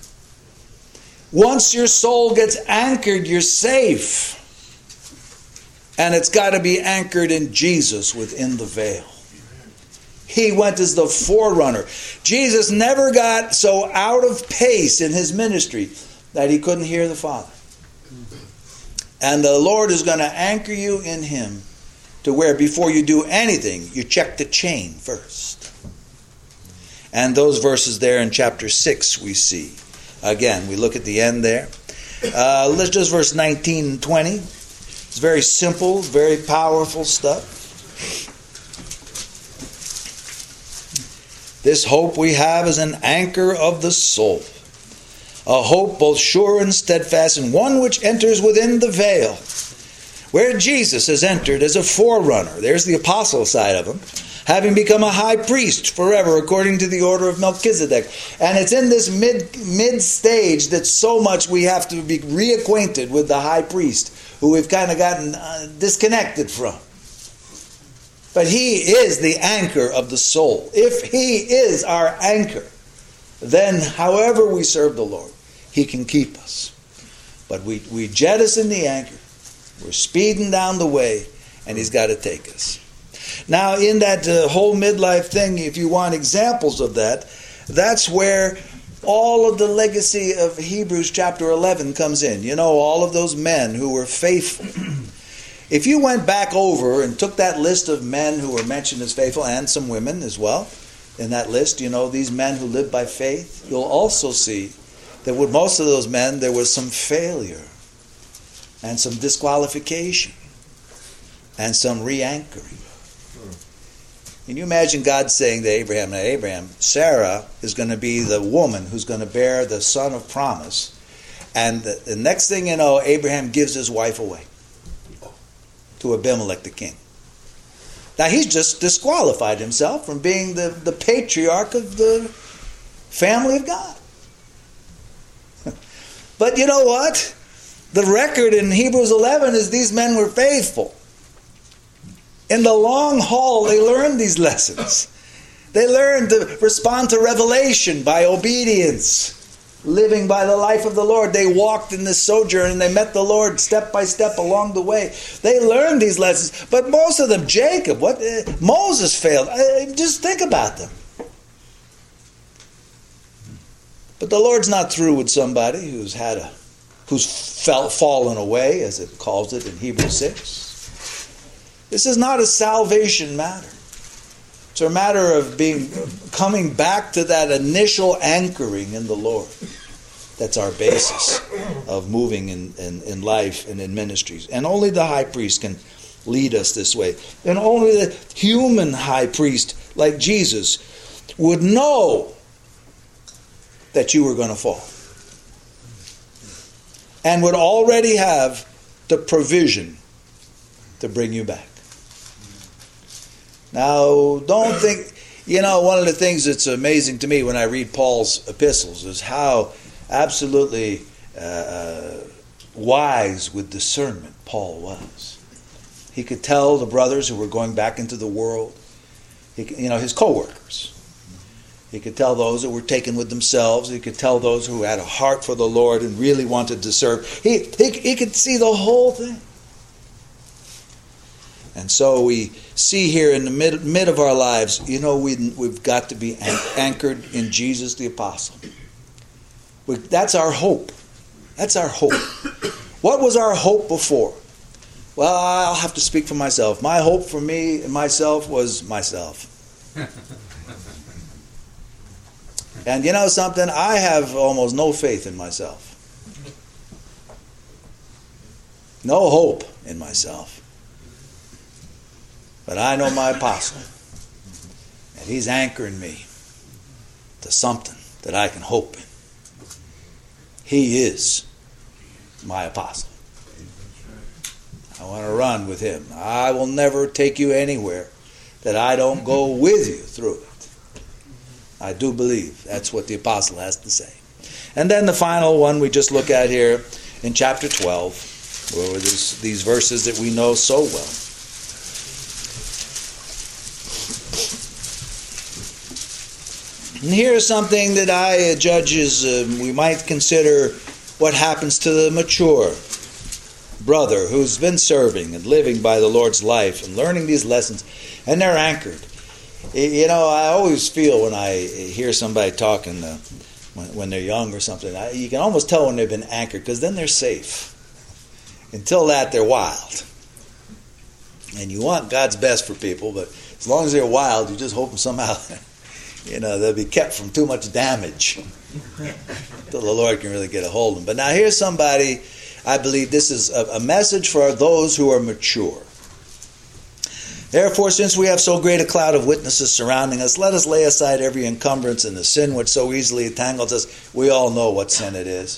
Once your soul gets anchored, you're safe. And it's got to be anchored in Jesus within the veil. He went as the forerunner. Jesus never got so out of pace in his ministry that he couldn't hear the Father. And the Lord is going to anchor you in him to where before you do anything, you check the chain first. And those verses there in chapter six we see. Again, we look at the end there. Uh, let's just verse nineteen and twenty. It's very simple, very powerful stuff. This hope we have is an anchor of the soul. A hope both sure and steadfast, and one which enters within the veil, where Jesus has entered as a forerunner. There's the apostle side of him. Having become a high priest forever according to the order of Melchizedek. And it's in this mid mid stage that so much we have to be reacquainted with the high priest, who we've kind of gotten uh, disconnected from. But he is the anchor of the soul. If he is our anchor, then however we serve the Lord, he can keep us. But we, we jettison the anchor. We're speeding down the way, and he's got to take us. Now, in that uh, whole midlife thing, if you want examples of that, that's where all of the legacy of Hebrews chapter eleven comes in. You know, all of those men who were faithful. If you went back over and took that list of men who were mentioned as faithful, and some women as well, in that list, you know, these men who lived by faith, you'll also see that with most of those men, there was some failure and some disqualification and some re-anchoring. Can you imagine God saying to Abraham, now Abraham, Sarah is going to be the woman who's going to bear the son of promise. And the, the next thing you know, Abraham gives his wife away to Abimelech the king. Now he's just disqualified himself from being the, the patriarch of the family of God. But you know what? The record in Hebrews eleven is these men were faithful. In the long haul, they learned these lessons. They learned to respond to revelation by obedience, living by the life of the Lord. They walked in this sojourn and they met the Lord step by step along the way. They learned these lessons. But most of them, Jacob, what uh, Moses failed. Uh, just think about them. But the Lord's not through with somebody who's had a, who's fell, fallen away, as it calls it in Hebrews six. This is not a salvation matter. It's a matter of being coming back to that initial anchoring in the Lord. That's our basis of moving in, in, in life and in ministries. And only the high priest can lead us this way. And only the human high priest, like Jesus, would know that you were going to fall. And would already have the provision to bring you back. Now, don't think, you know, one of the things that's amazing to me when I read Paul's epistles is how absolutely uh, wise with discernment Paul was. He could tell the brothers who were going back into the world, he could, you know, his co-workers. He could tell those that were taken with themselves. He could tell those who had a heart for the Lord and really wanted to serve. He, he, he could see the whole thing. And so we see here in the mid, mid of our lives, you know, we, we've got to be anchored in Jesus the apostle. We, that's our hope. That's our hope. What was our hope before? Well, I'll have to speak for myself. My hope for me and myself was myself. And you know something? I have almost no faith in myself. No hope in myself. But I know my apostle. And he's anchoring me to something that I can hope in. He is my apostle. I want to run with him. I will never take you anywhere that I don't go with you through it. I do believe that's what the apostle has to say. And then the final one we just look at here in chapter twelve, where there's these verses that we know so well. And here's something that I judge is, uh, we might consider what happens to the mature brother who's been serving and living by the Lord's life and learning these lessons, and they're anchored. You know, I always feel when I hear somebody talking uh, when, when they're young or something, I, you can almost tell when they've been anchored, because then they're safe. Until that, they're wild. And you want God's best for people, but as long as they're wild, you just hope them somehow, you know, they'll be kept from too much damage until the Lord can really get a hold of them. But now here's somebody, I believe this is a, a message for those who are mature. Therefore, since we have so great a cloud of witnesses surrounding us, let us lay aside every encumbrance and the sin which so easily entangles us. We all know what sin it is.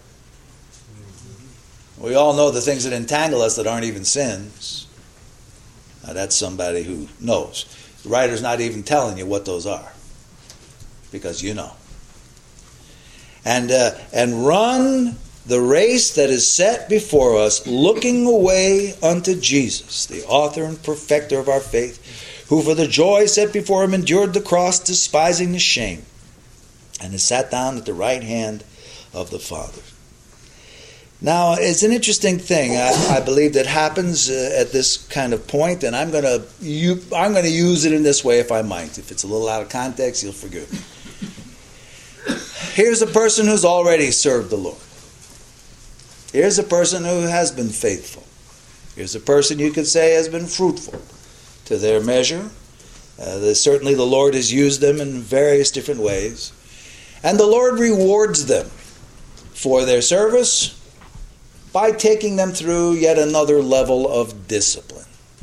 We all know the things that entangle us that aren't even sins. Now, that's somebody who knows. The writer's not even telling you what those are, because you know. And uh, and run the race that is set before us, looking away unto Jesus, the author and perfecter of our faith, who for the joy set before him endured the cross, despising the shame, and is sat down at the right hand of the Father. Now, it's an interesting thing, I, I believe, that happens uh, at this kind of point, and I'm going to I'm going to use it in this way if I might. If it's a little out of context, you'll forgive me. Here's a person who's already served the Lord. Here's a person who has been faithful. Here's a person you could say has been fruitful to their measure. Uh, certainly the Lord has used them in various different ways. And the Lord rewards them for their service by taking them through yet another level of discipline.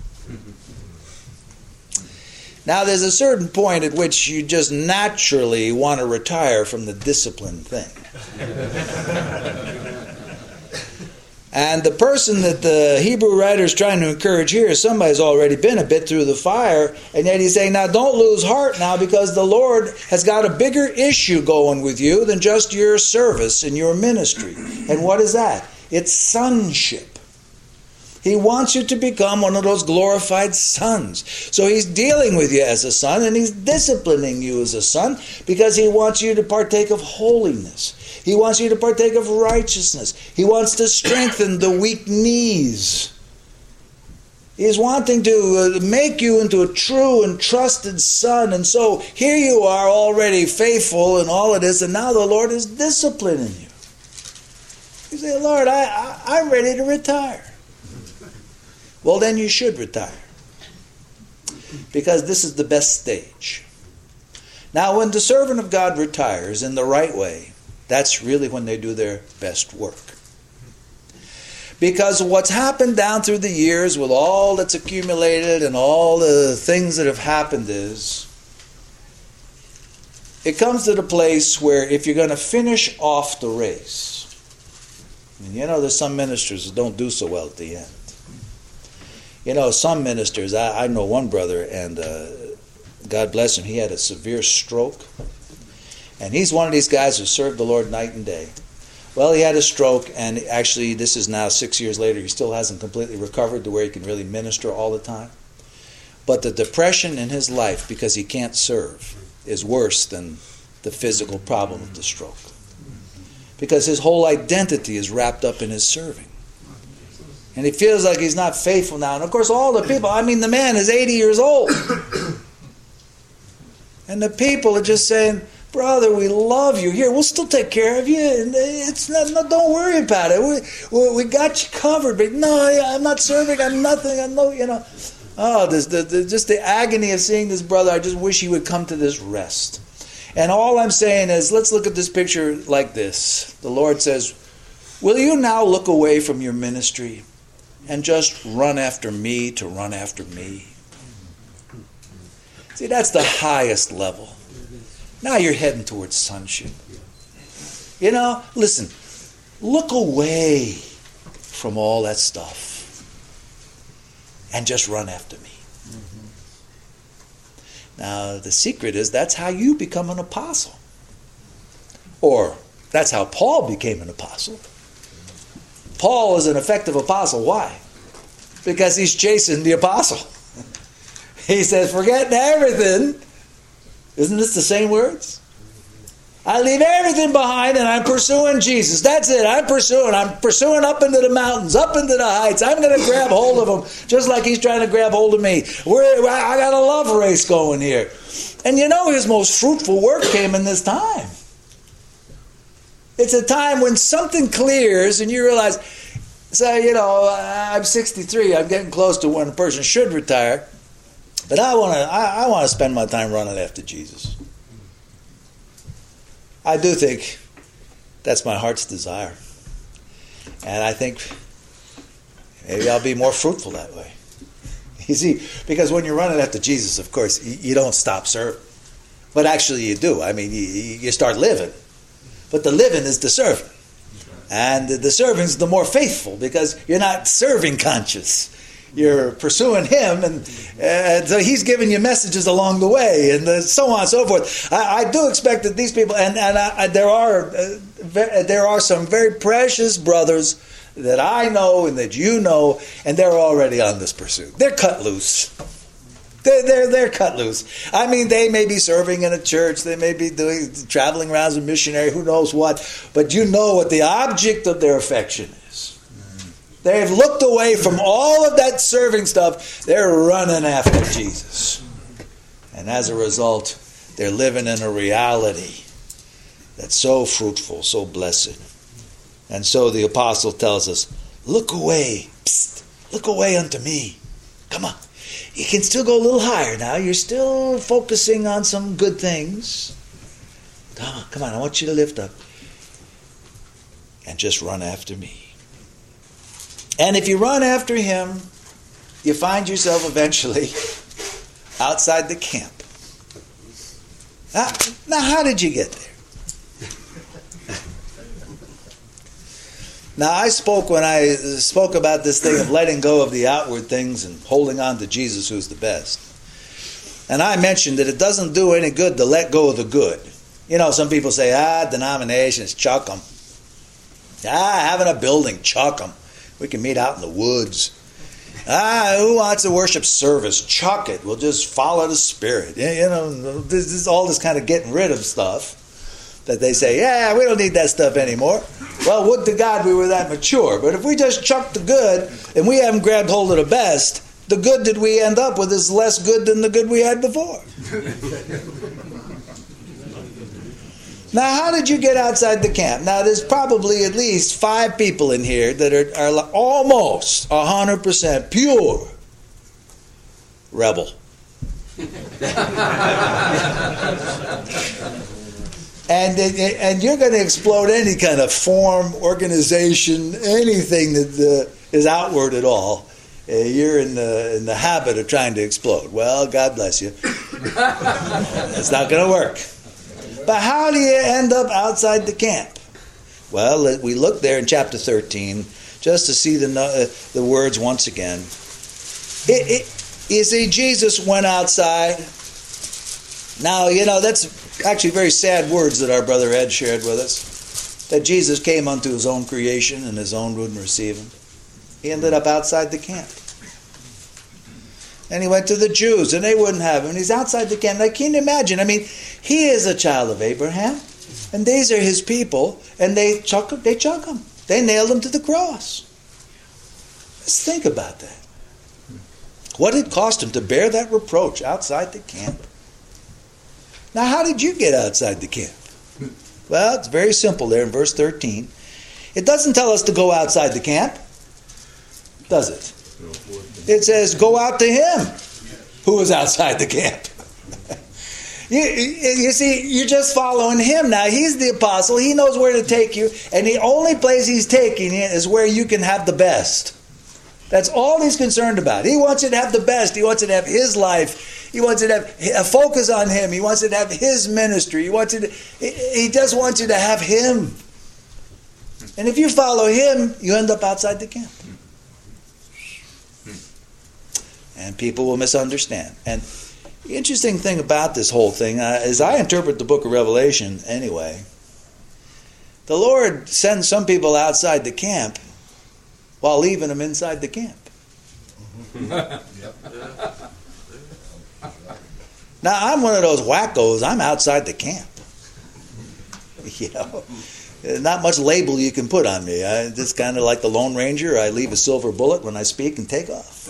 Now, there's a certain point at which you just naturally want to retire from the discipline thing. And the person that the Hebrew writer is trying to encourage here is somebody who's already been a bit through the fire, and yet he's saying, now don't lose heart now, because the Lord has got a bigger issue going with you than just your service and your ministry. And what is that? It's sonship. He wants you to become one of those glorified sons. So he's dealing with you as a son, and he's disciplining you as a son, because he wants you to partake of holiness. He wants you to partake of righteousness. He wants to strengthen the weak knees. He's wanting to make you into a true and trusted son. And so here you are, already faithful in all of this, and now the Lord is disciplining you. You say, Lord, I, I, I'm ready to retire. Well, then you should retire, because this is the best stage. Now, when the servant of God retires in the right way, that's really when they do their best work. Because what's happened down through the years with all that's accumulated and all the things that have happened is, it comes to the place where if you're going to finish off the race, and you know there's some ministers that don't do so well at the end. You know, some ministers, I, I know one brother, and uh, God bless him, he had a severe stroke. And he's one of these guys who served the Lord night and day. Well, he had a stroke, and actually this is now six years later. He still hasn't completely recovered to where he can really minister all the time. But the depression in his life, because he can't serve, is worse than the physical problem of the stroke. Because his whole identity is wrapped up in his serving. And he feels like he's not faithful now. And of course, all the people, I mean, the man is eighty years old. And the people are just saying, brother, we love you here. We'll still take care of you. And it's not, no, don't worry about it. We, we, we got you covered. But no, I'm not serving. I'm nothing. I'm no, you know. Oh, this, the, the, just the agony of seeing this brother. I just wish he would come to this rest. And all I'm saying is, let's look at this picture like this. The Lord says, will you now look away from your ministry and just run after me to run after me? See, that's the highest level. Now you're heading towards sonship. You know, listen, look away from all that stuff and just run after me. Now, the secret is that's how you become an apostle. Or that's how Paul became an apostle. Paul is an effective apostle. Why? Because he's chasing the apostle. He says, forget everything. Isn't this the same words? I leave everything behind and I'm pursuing Jesus. That's it. I'm pursuing. I'm pursuing up into the mountains, up into the heights. I'm going to grab hold of him just like he's trying to grab hold of me. We're, I got a love race going here. And you know his most fruitful work came in this time. It's a time when something clears and you realize, so, you know, I'm sixty-three. I'm getting close to when a person should retire. But I want to I, I want to spend my time running after Jesus. I do think that's my heart's desire. And I think maybe I'll be more fruitful that way. You see, because when you're running after Jesus, of course, you, you don't stop serving. But actually you do. I mean, you, you start living. But the living is the serving. And the serving's the more faithful because you're not serving conscious. You're pursuing him, and uh, so he's giving you messages along the way, and uh, so on and so forth. I, I do expect that these people, and, and I, there are uh, ve- there are some very precious brothers that I know and that you know, and they're already on this pursuit. They're cut loose. They're, they're, they're cut loose. I mean, they may be serving in a church. They may be doing traveling around as a missionary. Who knows what? But you know what the object of their affection is. They've looked away from all of that serving stuff. They're running after Jesus. And as a result, they're living in a reality that's so fruitful, so blessed. And so the apostle tells us, look away. Psst, look away unto me. Come on. You can still go a little higher now. You're still focusing on some good things. Come on, come on. I want you to lift up. And just run after me. And if you run after him, you find yourself eventually outside the camp. Now, now how did you get there? Now, I spoke when I spoke about this thing of letting go of the outward things and holding on to Jesus, who's the best. And I mentioned that it doesn't do any good to let go of the good. You know, some people say, ah, denominations, chuck them. Ah, having a building, chuck them. We can meet out in the woods. Ah, who wants to worship service? Chuck it. We'll just follow the Spirit. You know, this is all this kind of getting rid of stuff that they say, yeah, we don't need that stuff anymore. Well, would to God we were that mature. But if we just chuck the good and we haven't grabbed hold of the best, the good that we end up with is less good than the good we had before. Now, how did you get outside the camp? Now, there's probably at least five people in here that are, are almost one hundred percent pure rebel. and and you're going to explode any kind of form, organization, anything that uh, is outward at all. Uh, you're in the in the habit of trying to explode. Well, God bless you. It's not going to work. But how do you end up outside the camp? Well, we look there in chapter thirteen just to see the uh, the words once again. It, it, you see, Jesus went outside. Now, you know, that's actually very sad words that our brother Ed shared with us. That Jesus came unto his own creation and his own wouldn't receive him. He ended up outside the camp. And he went to the Jews, and they wouldn't have him. And he's outside the camp. Now, can you imagine? I mean, he is a child of Abraham, and these are his people, and they chuck him. They chuck him. They nailed him to the cross. Let's think about that. What it cost him to bear that reproach outside the camp. Now, how did you get outside the camp? Well, it's very simple there in verse thirteen. It doesn't tell us to go outside the camp, does it? It says, go out to him who is outside the camp. you, you see, you're just following him now. He's the apostle. He knows where to take you. And the only place he's taking you is where you can have the best. That's all he's concerned about. He wants you to have the best. He wants you to have his life. He wants you to have a focus on him. He wants you to have his ministry. He wants you to, he just wants you to have him. And if you follow him, you end up outside the camp. And people will misunderstand. And the interesting thing about this whole thing, uh, as I interpret the book of Revelation anyway, the Lord sends some people outside the camp while leaving them inside the camp. Now, I'm one of those wackos. I'm outside the camp. You know, not much label you can put on me. I just kind of like the Lone Ranger. I leave a silver bullet when I speak and take off.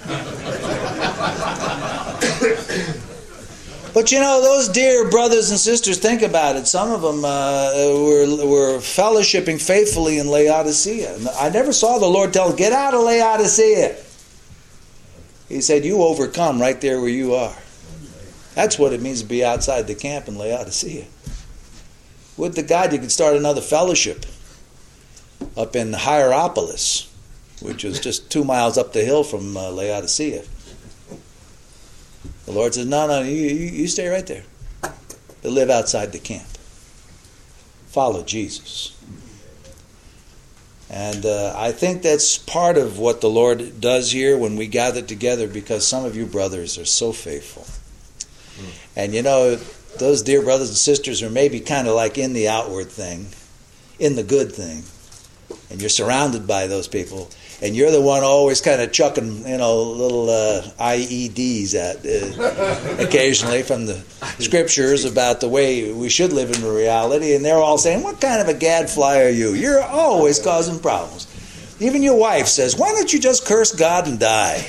But you know, those dear brothers and sisters, think about it. Some of them uh, were, were fellowshipping faithfully in Laodicea. I never saw the Lord tell them, get out of Laodicea. He said, you overcome right there where you are. That's what it means to be outside the camp in Laodicea. Would to God you could start another fellowship up in Hierapolis, which is just two miles up the hill from uh, Laodicea. The Lord says, no, no, you, you, you stay right there. But live outside the camp. Follow Jesus. And uh, I think that's part of what the Lord does here when we gather together, because some of you brothers are so faithful. And you know, those dear brothers and sisters are maybe kind of like in the outward thing, in the good thing. And you're surrounded by those people. And you're the one always kind of chucking, you know, little uh, I E Ds at uh, occasionally from the scriptures about the way we should live in reality. And they're all saying, what kind of a gadfly are you? You're always causing problems. Even your wife says, why don't you just curse God and die?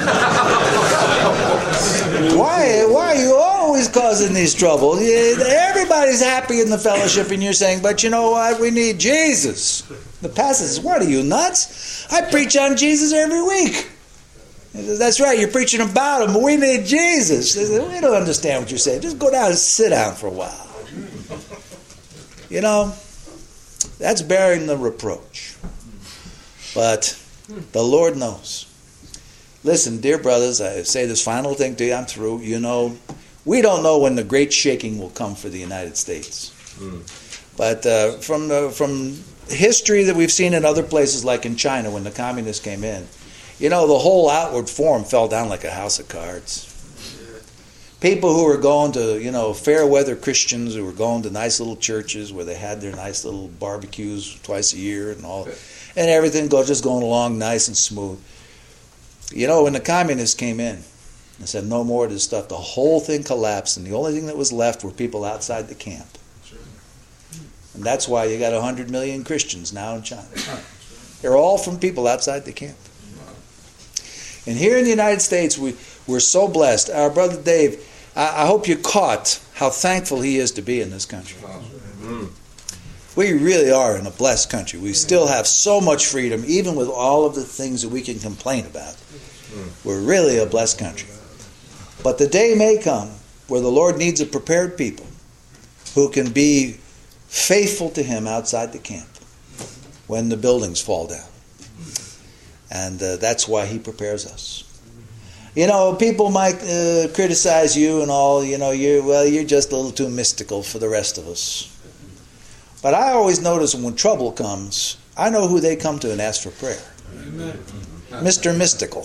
why, why are you always causing these troubles? Everybody's happy in the fellowship and you're saying, but you know what? We need Jesus. The pastor says, what are you, nuts? I preach on Jesus every week. He says, that's right, you're preaching about him, but we need Jesus. He says, we don't understand what you're saying. Just go down and sit down for a while. You know, that's bearing the reproach. But the Lord knows. Listen, dear brothers, I say this final thing to you, I'm through. You know, we don't know when the great shaking will come for the United States. Mm. But uh, from the, from history that we've seen in other places, like in China when the communists came in, you know, the whole outward form fell down like a house of cards. People who were going to, you know, fair weather Christians who were going to nice little churches where they had their nice little barbecues twice a year and all, and everything go just going along nice and smooth. You know, when the communists came in and said no more of this stuff, the whole thing collapsed, and the only thing that was left were people outside the camp. And that's why you got one hundred million Christians now in China. They're all from people outside the camp. And here in the United States, we, we're so blessed. Our brother Dave, I, I hope you caught how thankful he is to be in this country. We really are in a blessed country. We still have so much freedom, even with all of the things that we can complain about. We're really a blessed country. But the day may come where the Lord needs a prepared people who can be faithful to him outside the camp when the buildings fall down. And uh, that's why he prepares us. You know, people might uh, criticize you and all, you know, you're, well, you're just a little too mystical for the rest of us. But I always notice when trouble comes, I know who they come to and ask for prayer. Amen. Mister Mystical.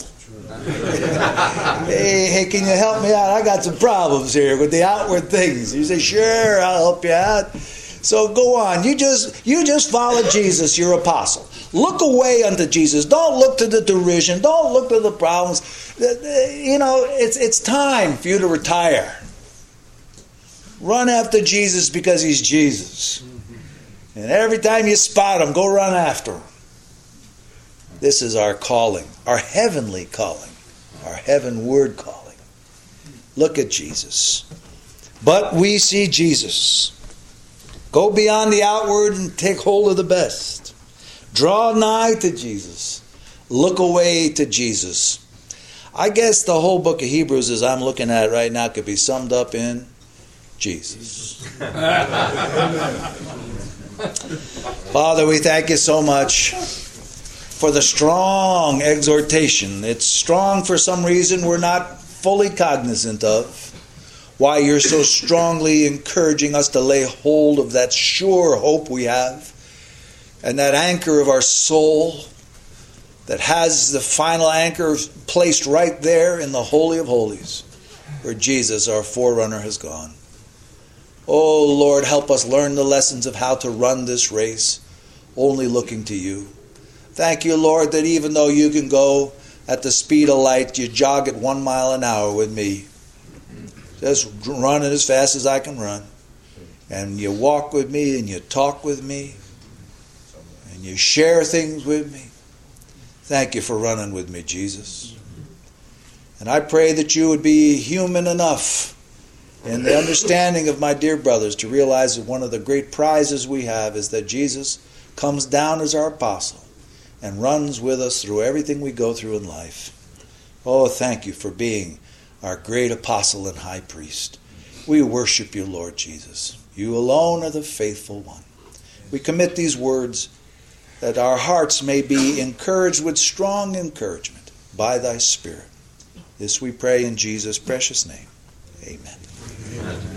hey, hey, can you help me out? I got some problems here with the outward things. You say, sure, I'll help you out. So go on. You just you just follow Jesus, your apostle. Look away unto Jesus. Don't look to the derision. Don't look to the problems. You know, it's it's time for you to retire. Run after Jesus because he's Jesus. And every time you spot him, go run after him. This is our calling, our heavenly calling, our heavenward calling. Look at Jesus. But we see Jesus. Go beyond the outward and take hold of the best. Draw nigh to Jesus. Look away to Jesus. I guess the whole book of Hebrews, as I'm looking at it right now, could be summed up in Jesus. Father, we thank you so much for the strong exhortation. It's strong for some reason we're not fully cognizant of. Why you're so strongly encouraging us to lay hold of that sure hope we have and that anchor of our soul that has the final anchor placed right there in the Holy of Holies where Jesus, our forerunner, has gone. Oh, Lord, help us learn the lessons of how to run this race, only looking to you. Thank you, Lord, that even though you can go at the speed of light, you jog at one mile an hour with me. Just running as fast as I can run. and you walk with me and you talk with me and you share things with me. Thank you for running with me, Jesus. And I pray that you would be human enough in the understanding of my dear brothers to realize that one of the great prizes we have is that Jesus comes down as our apostle and runs with us through everything we go through in life. Oh, thank you for being our great apostle and high priest. We worship you, Lord Jesus. You alone are the faithful one. We commit these words that our hearts may be encouraged with strong encouragement by thy Spirit. This we pray in Jesus' precious name. Amen. Amen.